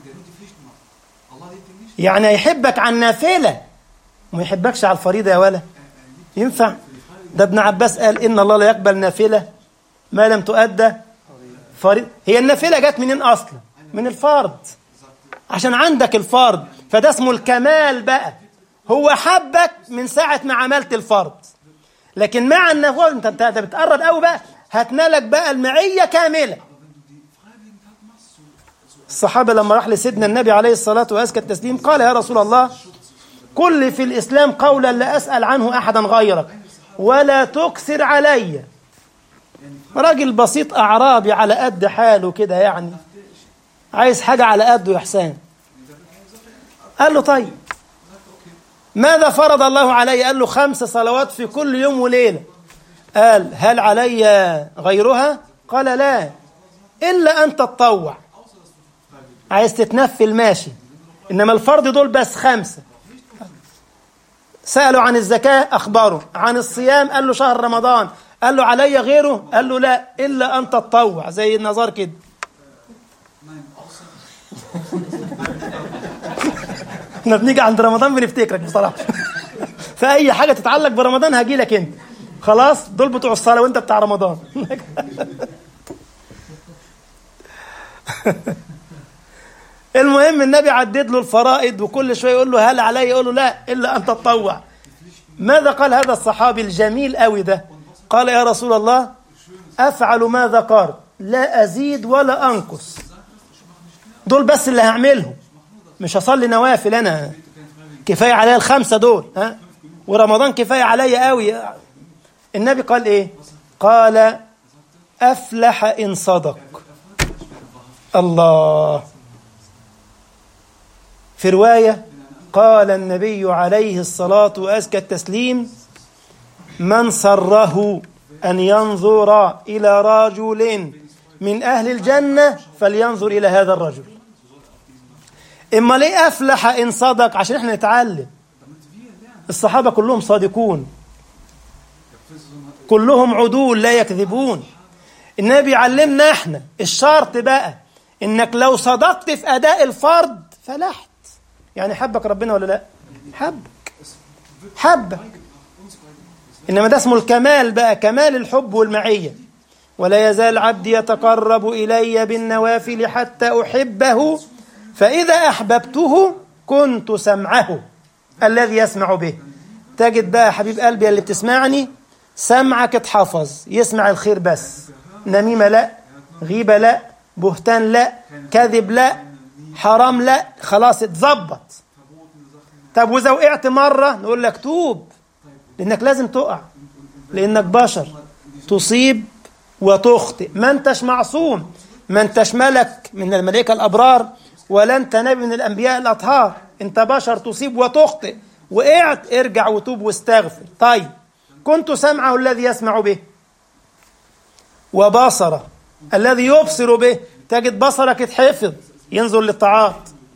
يعني هيحبك على النافلة وما يحبكش على الفريضة يا ولا ينفع؟ ده ابن عباس قال إن الله لا يقبل نافلة ما لم تؤدى فريضة. هي النافلة جت منين أصلا؟ من الفرض، عشان عندك الفرض، فده اسمه الكمال بقى. هو حبك من ساعة ما عملت الفرض، لكن مع النافلة انت انت بتقرب قوي بقى، هتنالك بقى المعية كاملة. الصحابة لما راح لسيدنا النبي عليه الصلاة وأزكى التسليم قال يا رسول الله كل في الإسلام قولا لا أسأل عنه أحدا غيرك ولا تكثر علي. راجل بسيط أعرابي على قد حاله كده، يعني عايز حاجة على قده يا حسان. قال له طيب ماذا فرض الله علي؟ قال له خمس صلوات في كل يوم وليلة. قال هل علي غيرها؟ قال لا إلا أن تتطوع. عايز تتنفل ماشي، إنما الفرض دول بس خمسة. سألوا عن الزكاة أخبره، عن الصيام قال له شهر رمضان، قال له علي غيره؟ قال له لا إلا أن تتطوع، زي النظار كده. احنا بنيجي عند رمضان بنفتكرك بصراحة. فأي حاجة تتعلق برمضان هجي لك انت، خلاص دول بتوع الصلاة وانت بتاع رمضان. المهم النبي عدد له الفرائض، وكل شوية يقول له هل علي؟ يقول له لا إلا أن تتطوع. ماذا قال هذا الصحابي الجميل قوي ده؟ قال يا رسول الله أفعل ما ذكرت لا أزيد ولا أنقص، دول بس اللي هعملهم، مش هصلي نوافل أنا، كفاية عليا الخمسة دول، ها؟ ورمضان كفاية عليا قوي. النبي قال إيه؟ قال أفلح إن صدق. الله. في رواية قال النبي عليه الصلاة وأزكى التسليم من سره أن ينظر إلى رجل من أهل الجنة فلينظر إلى هذا الرجل. إما ليه أفلح إن صدق؟ عشان إحنا نتعلم. الصحابة كلهم صادقون، كلهم عدول لا يكذبون. النبي علمنا إحنا الشرط بقى إنك لو صدقت في أداء الفرض فلحت. يعني حبك ربنا ولا لا؟ حبك حبك. إنما ده اسمه الكمال بقى، كمال الحب والمعية. ولا يزال عبدي يتقرب إلي بالنوافل حتى أحبه فإذا أحببته كنت سمعه الذي يسمع به. تجد بقى حبيب قلبي اللي بتسمعني سمعك اتحفظ، يسمع الخير بس، نميمة لا، غيبة لا، بهتان لا، كذب لا، حرام لا، خلاص اتظبط. طب وإذا وقعت مرة نقول لك توب، لأنك لازم تقع، لأنك بشر تصيب وتخطئ، ما انتش معصوم، ما انتش ملك من الملائكة الأبرار ولا انت نبي من الأنبياء الأطهار، انت بشر تصيب وتخطئ. وقعت ارجع وتوب واستغفر. طيب كنت سمعه الذي يسمع به وبصره الذي يبصر به، تجد بصرك اتحفظ ينظر للطاعات،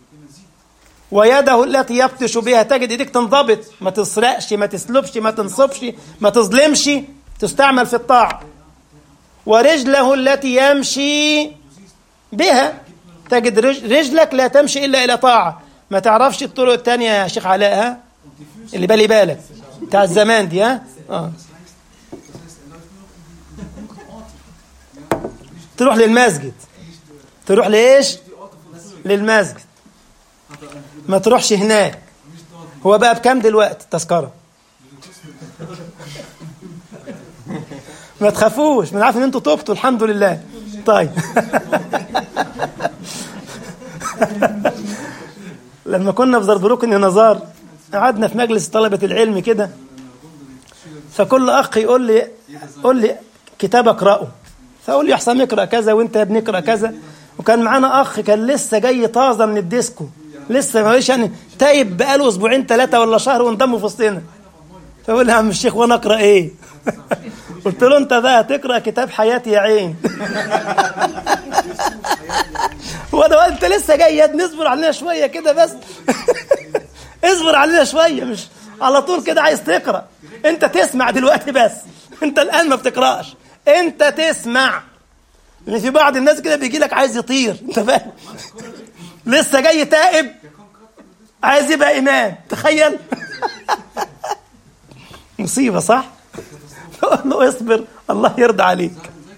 ويده التي يبطش بها، تجد ايديك تنضبط، ما تسرقش، ما تسلبش، ما تنصبش، ما تظلمش، تستعمل في الطاعة. ورجله التي يمشي بها، تجد رجلك لا تمشي إلا إلى طاعة، ما تعرفش الطرق التانية يا شيخ علاء، ها اللي بالي بالك بتاع الزمان دي، ها آه. تروح للمسجد، تروح لإيش؟ للمسجد، ما تروحش هناك. هو بقى بكام دلوقتي التذكرة؟ ما تخافوش، من عارف ان انتوا توبتوا الحمد لله. طيب لما كنا في زربروك النظار قعدنا في مجلس طلبة العلم كده، فكل أخ يقول لي قول لي كتاب أقرأه، فأقول لي يا حسام اقرأ كذا وانت يا ابني اقرأ كذا. وكان معانا أخ كان لسه جاي طازة من الديسكو، لسه ما ليش يعني تايب بقاله أسبوعين ثلاثة ولا شهر وانضم في وسطنا. فأقول له يا عم الشيخ وانا أقرأ إيه؟ قلت له انت بقى تقرأ كتاب حياتي يا عين. وانا انت لسه جاي، نصبر علينا شوية كده بس. اصبر علينا شوية، مش على طول كده عايز تقرأ. انت تسمع دلوقتي بس، انت الآن ما بتقرأش، انت تسمع. لان في بعض الناس كده بيجي لك عايز يطير، انت فاهم؟ لسه جاي تائب، عايز يبقى إمام، تخيل. مصيبة صح؟ تقول له اصبر الله يرضى عليك.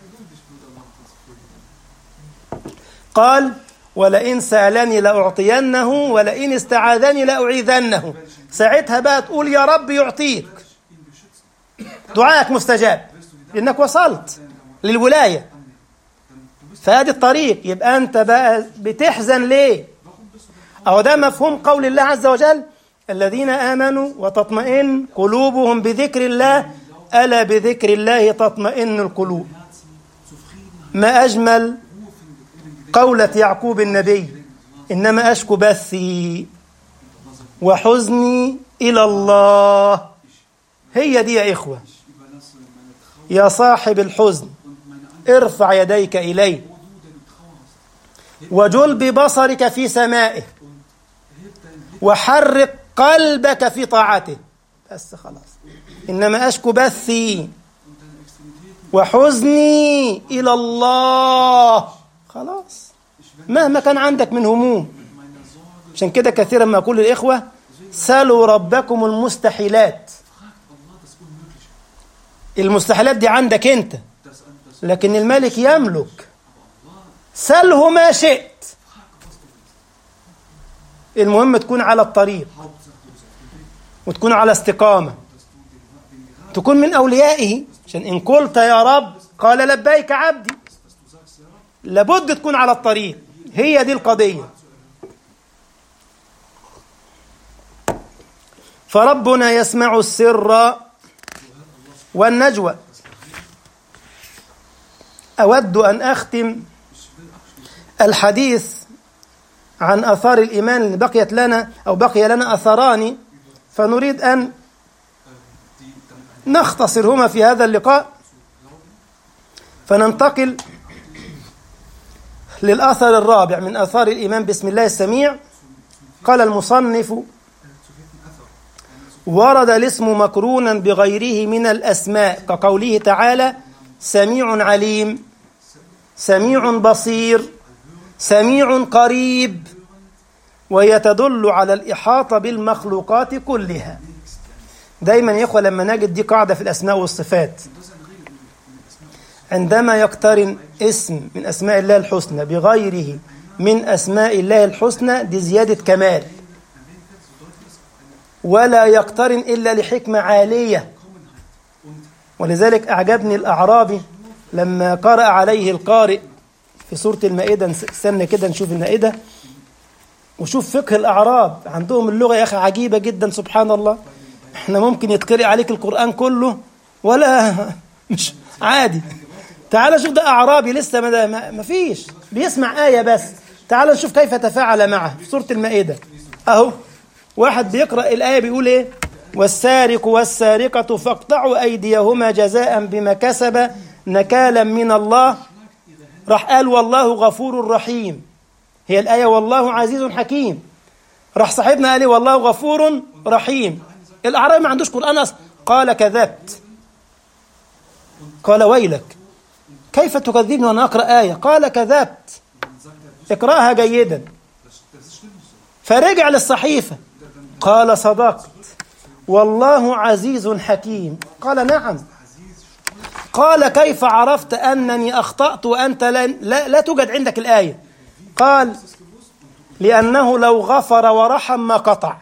قال ولئن سألني لأعطينه ولئن استعاذني لأعيذنه. ساعتها بقى تقول يا رب يعطيك، دعائك مستجاب لأنك وصلت للولاية. فهذه الطريق. يبقى أنت بقى بتحزن ليه؟ أو ده مفهوم قول الله عز وجل الذين آمنوا وتطمئن قلوبهم بذكر الله ألا بذكر الله تطمئن القلوب. ما أجمل قولة يعقوب النبي إنما أشكو بثي وحزني إلى الله. هي دي يا إخوة. يا صاحب الحزن ارفع يديك إليه وجل ببصرك في سمائه وحرك قلبك في طاعته. بس خلاص. إنما أشكو بثي وحزني إلى الله. خلاص مهما كان عندك من هموم. عشان كده كثيرا ما أقول للإخوة سألوا ربكم المستحيلات. المستحيلات دي عندك أنت، لكن الملك يملك. سله ما شئت. المهم تكون على الطريق وتكون على استقامة، تكون من أوليائه. عشان إن قلت يا رب قال لبيك عبدي. لابد تكون على الطريق. هي دي القضية. فربنا يسمع السر والنجوى. أود أن أختم الحديث عن أثار الإيمان اللي بقيت لنا أو بقي لنا أثران، فنريد أن نختصرهما في هذا اللقاء، فننتقل للأثر الرابع من أثار الإيمان بسم الله السميع. قال المصنف ورد الاسم مقرونا بغيره من الأسماء كقوله تعالى سميع عليم، سميع بصير، سميع قريب، وهي تدل على الإحاطة بالمخلوقات كلها. دايما يا إخوة لما نجد دي قاعدة في الأسماء والصفات، عندما يقترن اسم من أسماء الله الحسنى بغيره من أسماء الله الحسنى دي زيادة كمال، ولا يقترن إلا لحكمة عالية. ولذلك أعجبني الأعرابي لما قرأ عليه القارئ في سورة المائدة. استنى كده نشوف المائدة وشوف فقه الأعراب. عندهم اللغة يا أخي عجيبة جدا سبحان الله. احنا ممكن يتقرأ عليك القرآن كله ولا مش عادي. تعال شوف ده أعرابي لسه ما, ما فيش بيسمع آية بس. تعال نشوف كيف تفاعل معه في سورة المائدة. أهو واحد بيقرأ الآية بيقول إيه؟ والسارق والسارقة فاقطعوا أيديهما جزاء بما كسب نكالا من الله. راح قال والله غفور رحيم. هي الآية والله عزيز حكيم. راح صاحبنا قال والله غفور رحيم. الأعرابي ما عندوش قرآن أصلا. قال كذبت. قال ويلك كيف تكذبني وأنا أقرأ آية؟ قال كذبت اقرأها جيدا. فرجع للصحيفة قال صدقت والله عزيز حكيم. قال نعم. قال كيف عرفت أنني أخطأت وأنت لا, لا, لا توجد عندك الآية؟ قال لأنه لو غفر ورحم ما قطع.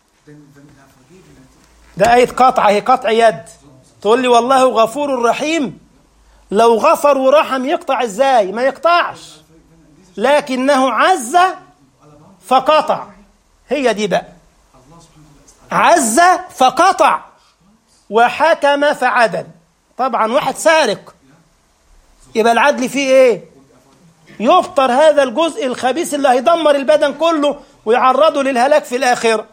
ده آية قطع، هي قطع يد. تقول لي والله غفور رحيم، لو غفر ورحم يقطع إزاي؟ ما يقطعش، لكنه عز فقطع. هي دي بقى عز فقطع وحكم فعدل. طبعا واحد سارق يبقى العدل فيه ايه؟ يفطر هذا الجزء الخبيث اللي هيدمر البدن كله ويعرضه للهلاك في الآخرة.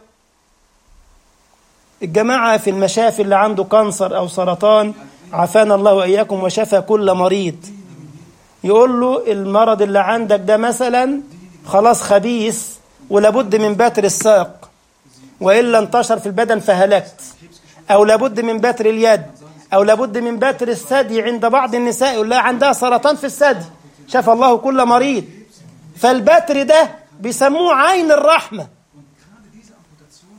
الجماعة في المشافي اللي عنده كانسر أو سرطان عافانا الله وإياكم وشفى كل مريض، يقول له المرض اللي عندك ده مثلا خلاص خبيث ولابد من بتر الساق وإلا انتشر في البدن فهلكت، أو لابد من بتر اليد، أو لابد من بتر الثدي. عند بعض النساء يقول لها عندها سرطان في الثدي شفى الله كل مريض. فالبتر ده بيسموه عين الرحمة.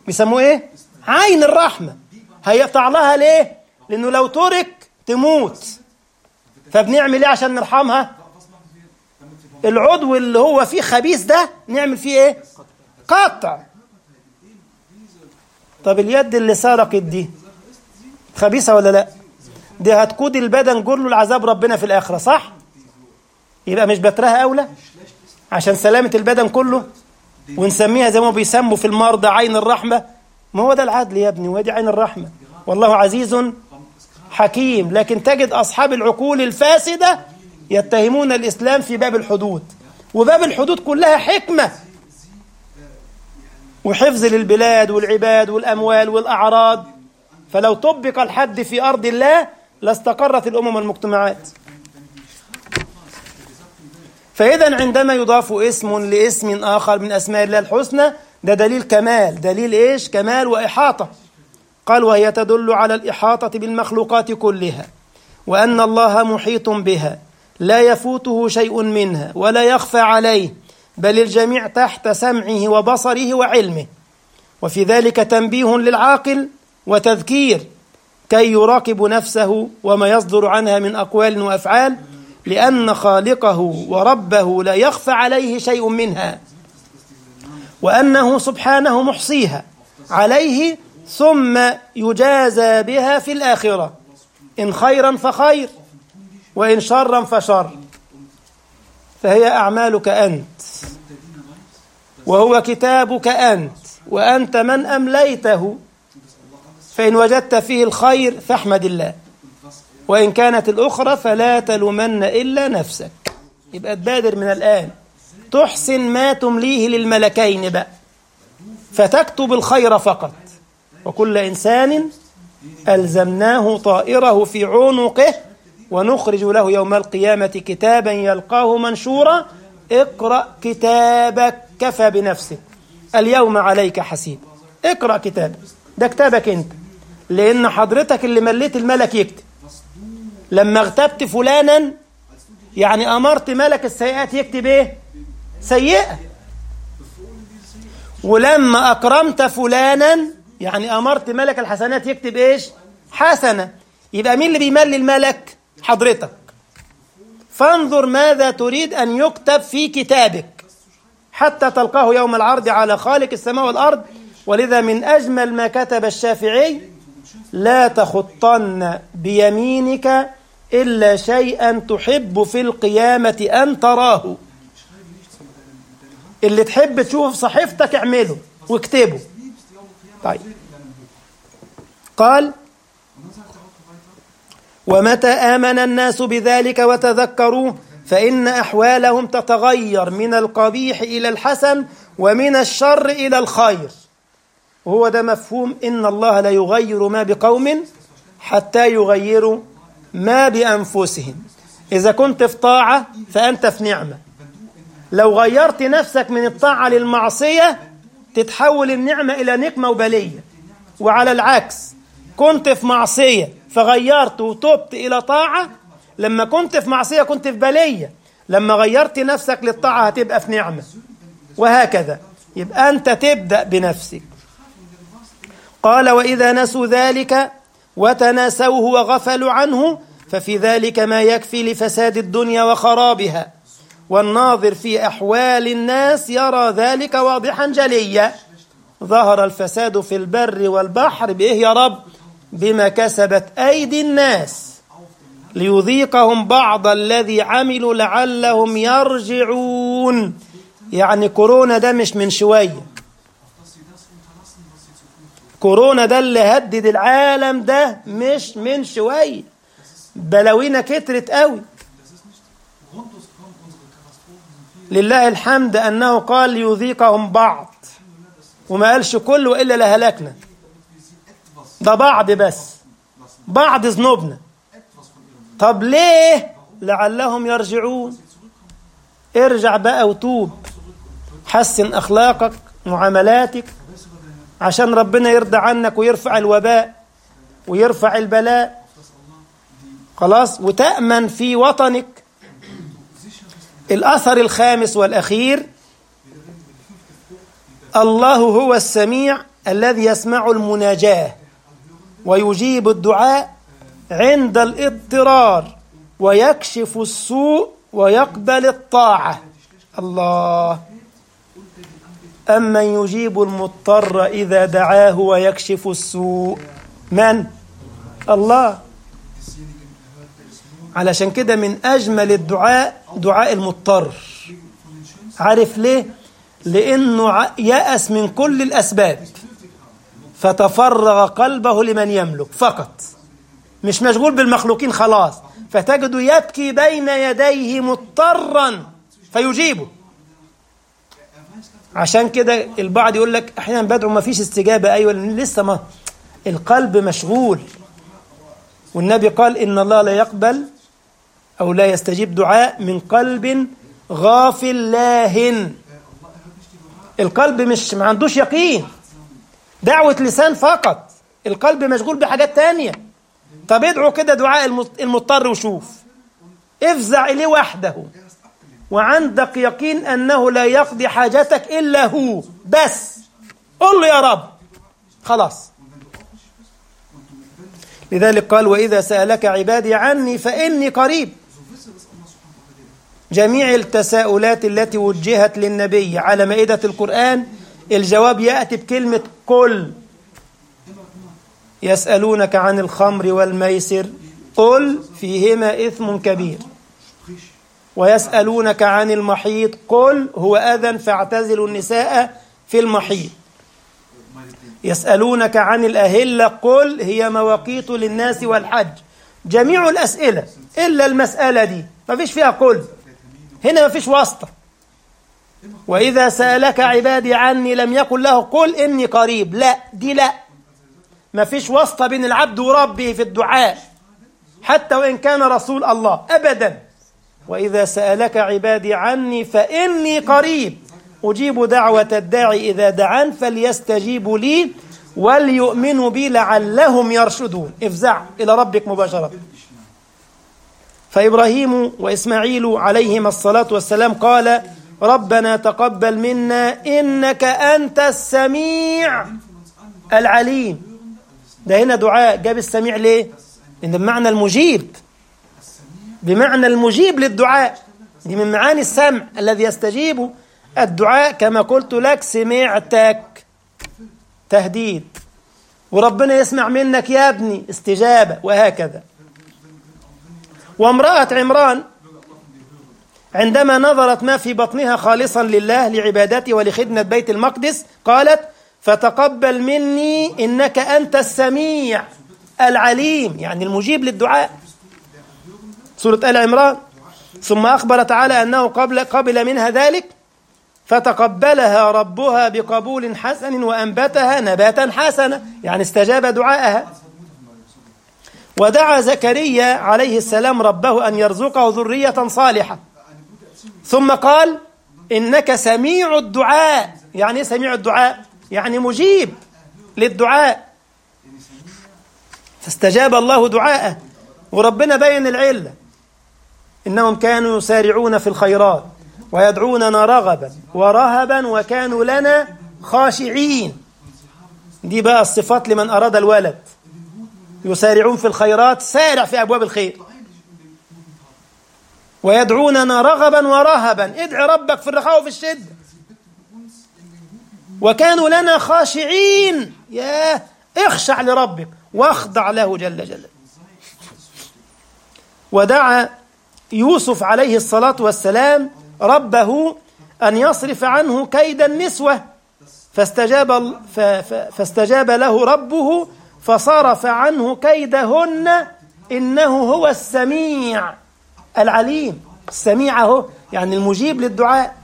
بيسموه ايه؟ عين الرحمة. هيقطع لها ليه؟ لأنه لو ترك تموت. فبنعمل ايه عشان نرحمها؟ العضو اللي هو فيه خبيث ده نعمل فيه ايه؟ قطع. طب اليد اللي سرقت دي خبيثة ولا لا؟ دي هتقود البدن كله العذاب ربنا في الآخرة، صح؟ يبقى مش بترها أولى عشان سلامة البدن كله، ونسميها زي ما بيسموا في المرضى عين الرحمة. ما هو ده العدل يا ابني، وهذه عين الرحمة، والله عزيز حكيم. لكن تجد أصحاب العقول الفاسدة يتهمون الإسلام في باب الحدود، وباب الحدود كلها حكمة وحفظ للبلاد والعباد والأموال والأعراض. فلو طبق الحد في أرض الله لاستقرت الأمم والمجتمعات. فإذا عندما يضاف اسم لاسم آخر من أسماء الله الحسنى ده دليل كمال. دليل إيش؟ كمال وإحاطة. قال وهي تدل على الإحاطة بالمخلوقات كلها، وأن الله محيط بها لا يفوته شيء منها ولا يخفى عليه، بل الجميع تحت سمعه وبصره وعلمه. وفي ذلك تنبيه للعاقل وتذكير كي يراقب نفسه وما يصدر عنها من أقوال وأفعال، لأن خالقه وربه لا يخفى عليه شيء منها، وأنه سبحانه محصيها عليه ثم يجازى بها في الآخرة، إن خيرا فخير وإن شرا فشر. فهي أعمالك أنت، وهو كتابك أنت، وأنت من أمليته. فإن وجدت فيه الخير فاحمد الله، وإن كانت الأخرى فلا تلومن إلا نفسك. يبقى تبادر من الآن تحسن ما تمليه للملكين بقى، فتكتب الخير فقط. وكل إنسان ألزمناه طائره في عنقه ونخرج له يوم القيامة كتابا يلقاه منشورا اقرأ كتابك كفى بنفسك اليوم عليك حسيب. اقرأ كتابك، ده كتابك انت، لأن حضرتك اللي مليت الملك يكتب. لما اغتبت فلانا يعني أمرت ملك السيئات يكتب ايه؟ سيئة. ولما أكرمت فلانا يعني أمرت ملك الحسنات يكتب ايش؟ حسنة. يبقى مين اللي بيملي الملك؟ حضرتك. فانظر ماذا تريد أن يكتب في كتابك حتى تلقاه يوم العرض على خالق السماء والأرض. ولذا من أجمل ما كتب الشافعي: لا تخطن بيمينك إلا شيئا تحب في القيامة أن تراه. اللي تحب تشوف صحيفتك اعمله واكتبه. طيب قال: ومتى آمن الناس بذلك وتذكروه فإن أحوالهم تتغير من القبيح إلى الحسن ومن الشر إلى الخير. وهو ده مفهوم إن الله لا يغير ما بقوم حتى يغيروا ما بأنفسهم. إذا كنت في طاعة فأنت في نعمة. لو غيرت نفسك من الطاعة للمعصية تتحول النعمة إلى نقمة وبلية. وعلى العكس، كنت في معصية فغيرت وتوبت إلى طاعة، لما كنت في معصية كنت في بلية، لما غيرت نفسك للطاعة هتبقى في نعمة، وهكذا. يبقى أنت تبدأ بنفسك. قال: وإذا نسوا ذلك وتناسوه وغفلوا عنه ففي ذلك ما يكفي لفساد الدنيا وخرابها، والناظر في أحوال الناس يرى ذلك واضحا جليا. ظهر الفساد في البر والبحر بإيه يا رب؟ بما كسبت أيدي الناس ليذيقهم بعض الذي عملوا لعلهم يرجعون. يعني كورونا ده مش من شوية، كورونا ده اللي هدد العالم ده مش من شوية، بلاوينا كترت قوي. لله الحمد أنه قال ليذيقهم بعض، وما قالش كل وإلا لهلكنا. ده بعض بس، بعض ذنوبنا. طب ليه؟ لعلهم يرجعون. ارجع بقى وتوب، حسن أخلاقك معاملاتك عشان ربنا يرضى عنك ويرفع الوباء ويرفع البلاء، خلاص، وتأمن في وطنك. الأثر الخامس والأخير: الله هو السميع الذي يسمع المناجاة ويجيب الدعاء عند الاضطرار ويكشف السوء ويقبل الطاعة. الله. أمن يجيب المضطر إذا دعاه ويكشف السوء؟ من؟ الله. علشان كده من أجمل الدعاء دعاء المضطر. عارف ليه؟ لأنه يأس من كل الأسباب فتفرغ قلبه لمن يملك فقط، مش مشغول بالمخلوقين خلاص، فتجده يبكي بين يديه مضطرا فيجيبه. عشان كده البعض يقول لك أحيانا بدعو ما فيش استجابة. أيوة لسه ما القلب مشغول، والنبي قال إن الله لا يقبل أو لا يستجيب دعاء من قلب غافل لاهٍ. القلب مش ما عندوش يقين، دعوة لسان فقط، القلب مشغول بحاجات تانية. طب ادعو كده دعاء المضطر وشوف، افزع إليه وحده وعندك يقين أنه لا يقضي حاجتك إلا هو بس، قل له يا رب خلاص. لذلك قال وإذا سألك عبادي عني فإني قريب. جميع التساؤلات التي وجهت للنبي على مائدة القرآن الجواب يأتي بكلمة قل. يسألونك عن الخمر والميسر قل فيهما إثم كبير، ويسألونك عن المحيط قل هو أذى فاعتزلوا النساء في المحيط. يسألونك عن الأهلة قل هي مواقيت للناس والحج. جميع الأسئلة إلا المسألة دي ما فيش فيها قل، هنا ما فيش واسطة. وإذا سألك عبادي عني لم يقل له قل إني قريب، لا دي لا، ما فيش واسطة بين العبد وربه في الدعاء حتى وإن كان رسول الله أبدا. وإذا سألك عبادي عني فإني قريب أجيب دعوة الداعي إذا دعان فليستجيبوا لي وليؤمنوا بي لعلهم يرشدون. افزع إلى ربك مباشرة. فإبراهيم وإسماعيل عليهما الصلاة والسلام قال ربنا تقبل منا إنك أنت السميع العليم. ده هنا دعاء، جاب السميع ليه؟ إن بمعنى المجيب، بمعنى المجيب للدعاء، دي من معاني السمع الذي يستجيب الدعاء. كما قلت لك سمعتك تهديد، وربنا يسمع منك يا ابني استجابة، وهكذا. وامرأة عمران عندما نظرت ما في بطنها خالصا لله لعبادته ولخدمة بيت المقدس قالت فتقبل مني إنك أنت السميع العليم، يعني المجيب للدعاء. سورة آل عمران. ثم أخبر تعالى أنه قبل قبل منها ذلك فتقبلها ربها بقبول حسن وأنبتها نباتا حسنا، يعني استجاب دعاءها. ودعا زكريا عليه السلام ربه أن يرزقه ذرية صالحة، ثم قال إنك سميع الدعاء. يعني إيه سميع الدعاء؟ يعني مجيب للدعاء، فاستجاب الله دعاءه. وربنا بين العلة إنهم كانوا يسارعون في الخيرات ويدعوننا رغبا ورهبا وكانوا لنا خاشعين. دي بقى الصفات لمن أراد الولد، يسارعون في الخيرات، سارع في أبواب الخير. ويدعوننا رغبا ورهبا، ادعي ربك في الرخاء وفي الشدة. وكانوا لنا خاشعين، ياه اخشع لربك واخضع له جل جلاله. ودعا يوسف عليه الصلاة والسلام ربه أن يصرف عنه كيد النسوة، فاستجاب, فاستجاب له ربه فصرف عنه كيدهن إنه هو السميع العليم. السميع هو يعني المجيب للدعاء.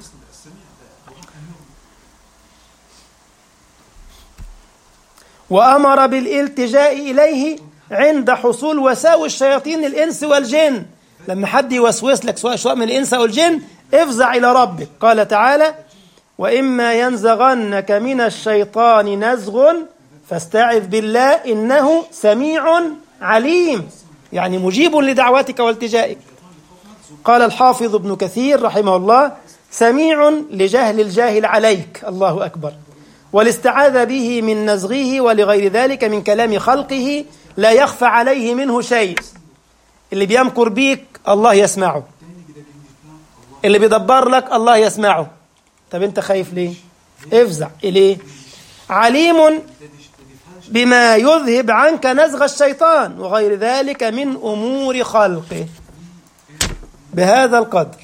وأمر بالالتجاء إليه عند حصول وساوس شياطين الإنس والجن. لما حد يوسوس لك سواء سواء من الإنس أو الجن افزع إلى ربك. قال تعالى وإما ينزغنك من الشيطان نزغ فاستعذ بالله إنه سميع عليم، يعني مجيب لدعواتك والتجائك. قال الحافظ ابن كثير رحمه الله سميع لجهل الجاهل عليك. الله أكبر. والاستعاذة به من نزغه ولغير ذلك من كلام خلقه لا يخفى عليه منه شيء. اللي بيمكر بيك الله يسمعه، اللي بيدبر لك الله يسمعه. طب انت خايف ليه؟ افزع إليه. عليم بما يذهب عنك نزغ الشيطان وغير ذلك من أمور خلقه. بهذا القدر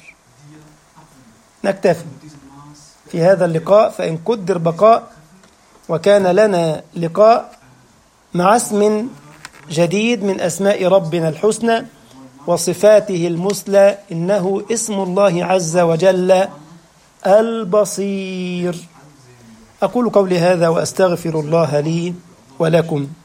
نكتفي في هذا اللقاء، فإن قدر بقاء وكان لنا لقاء مع اسم جديد من أسماء ربنا الحسنى وصفاته المثلى، إنه اسم الله عز وجل البصير. أقول قولي هذا وأستغفر الله لي ولكم.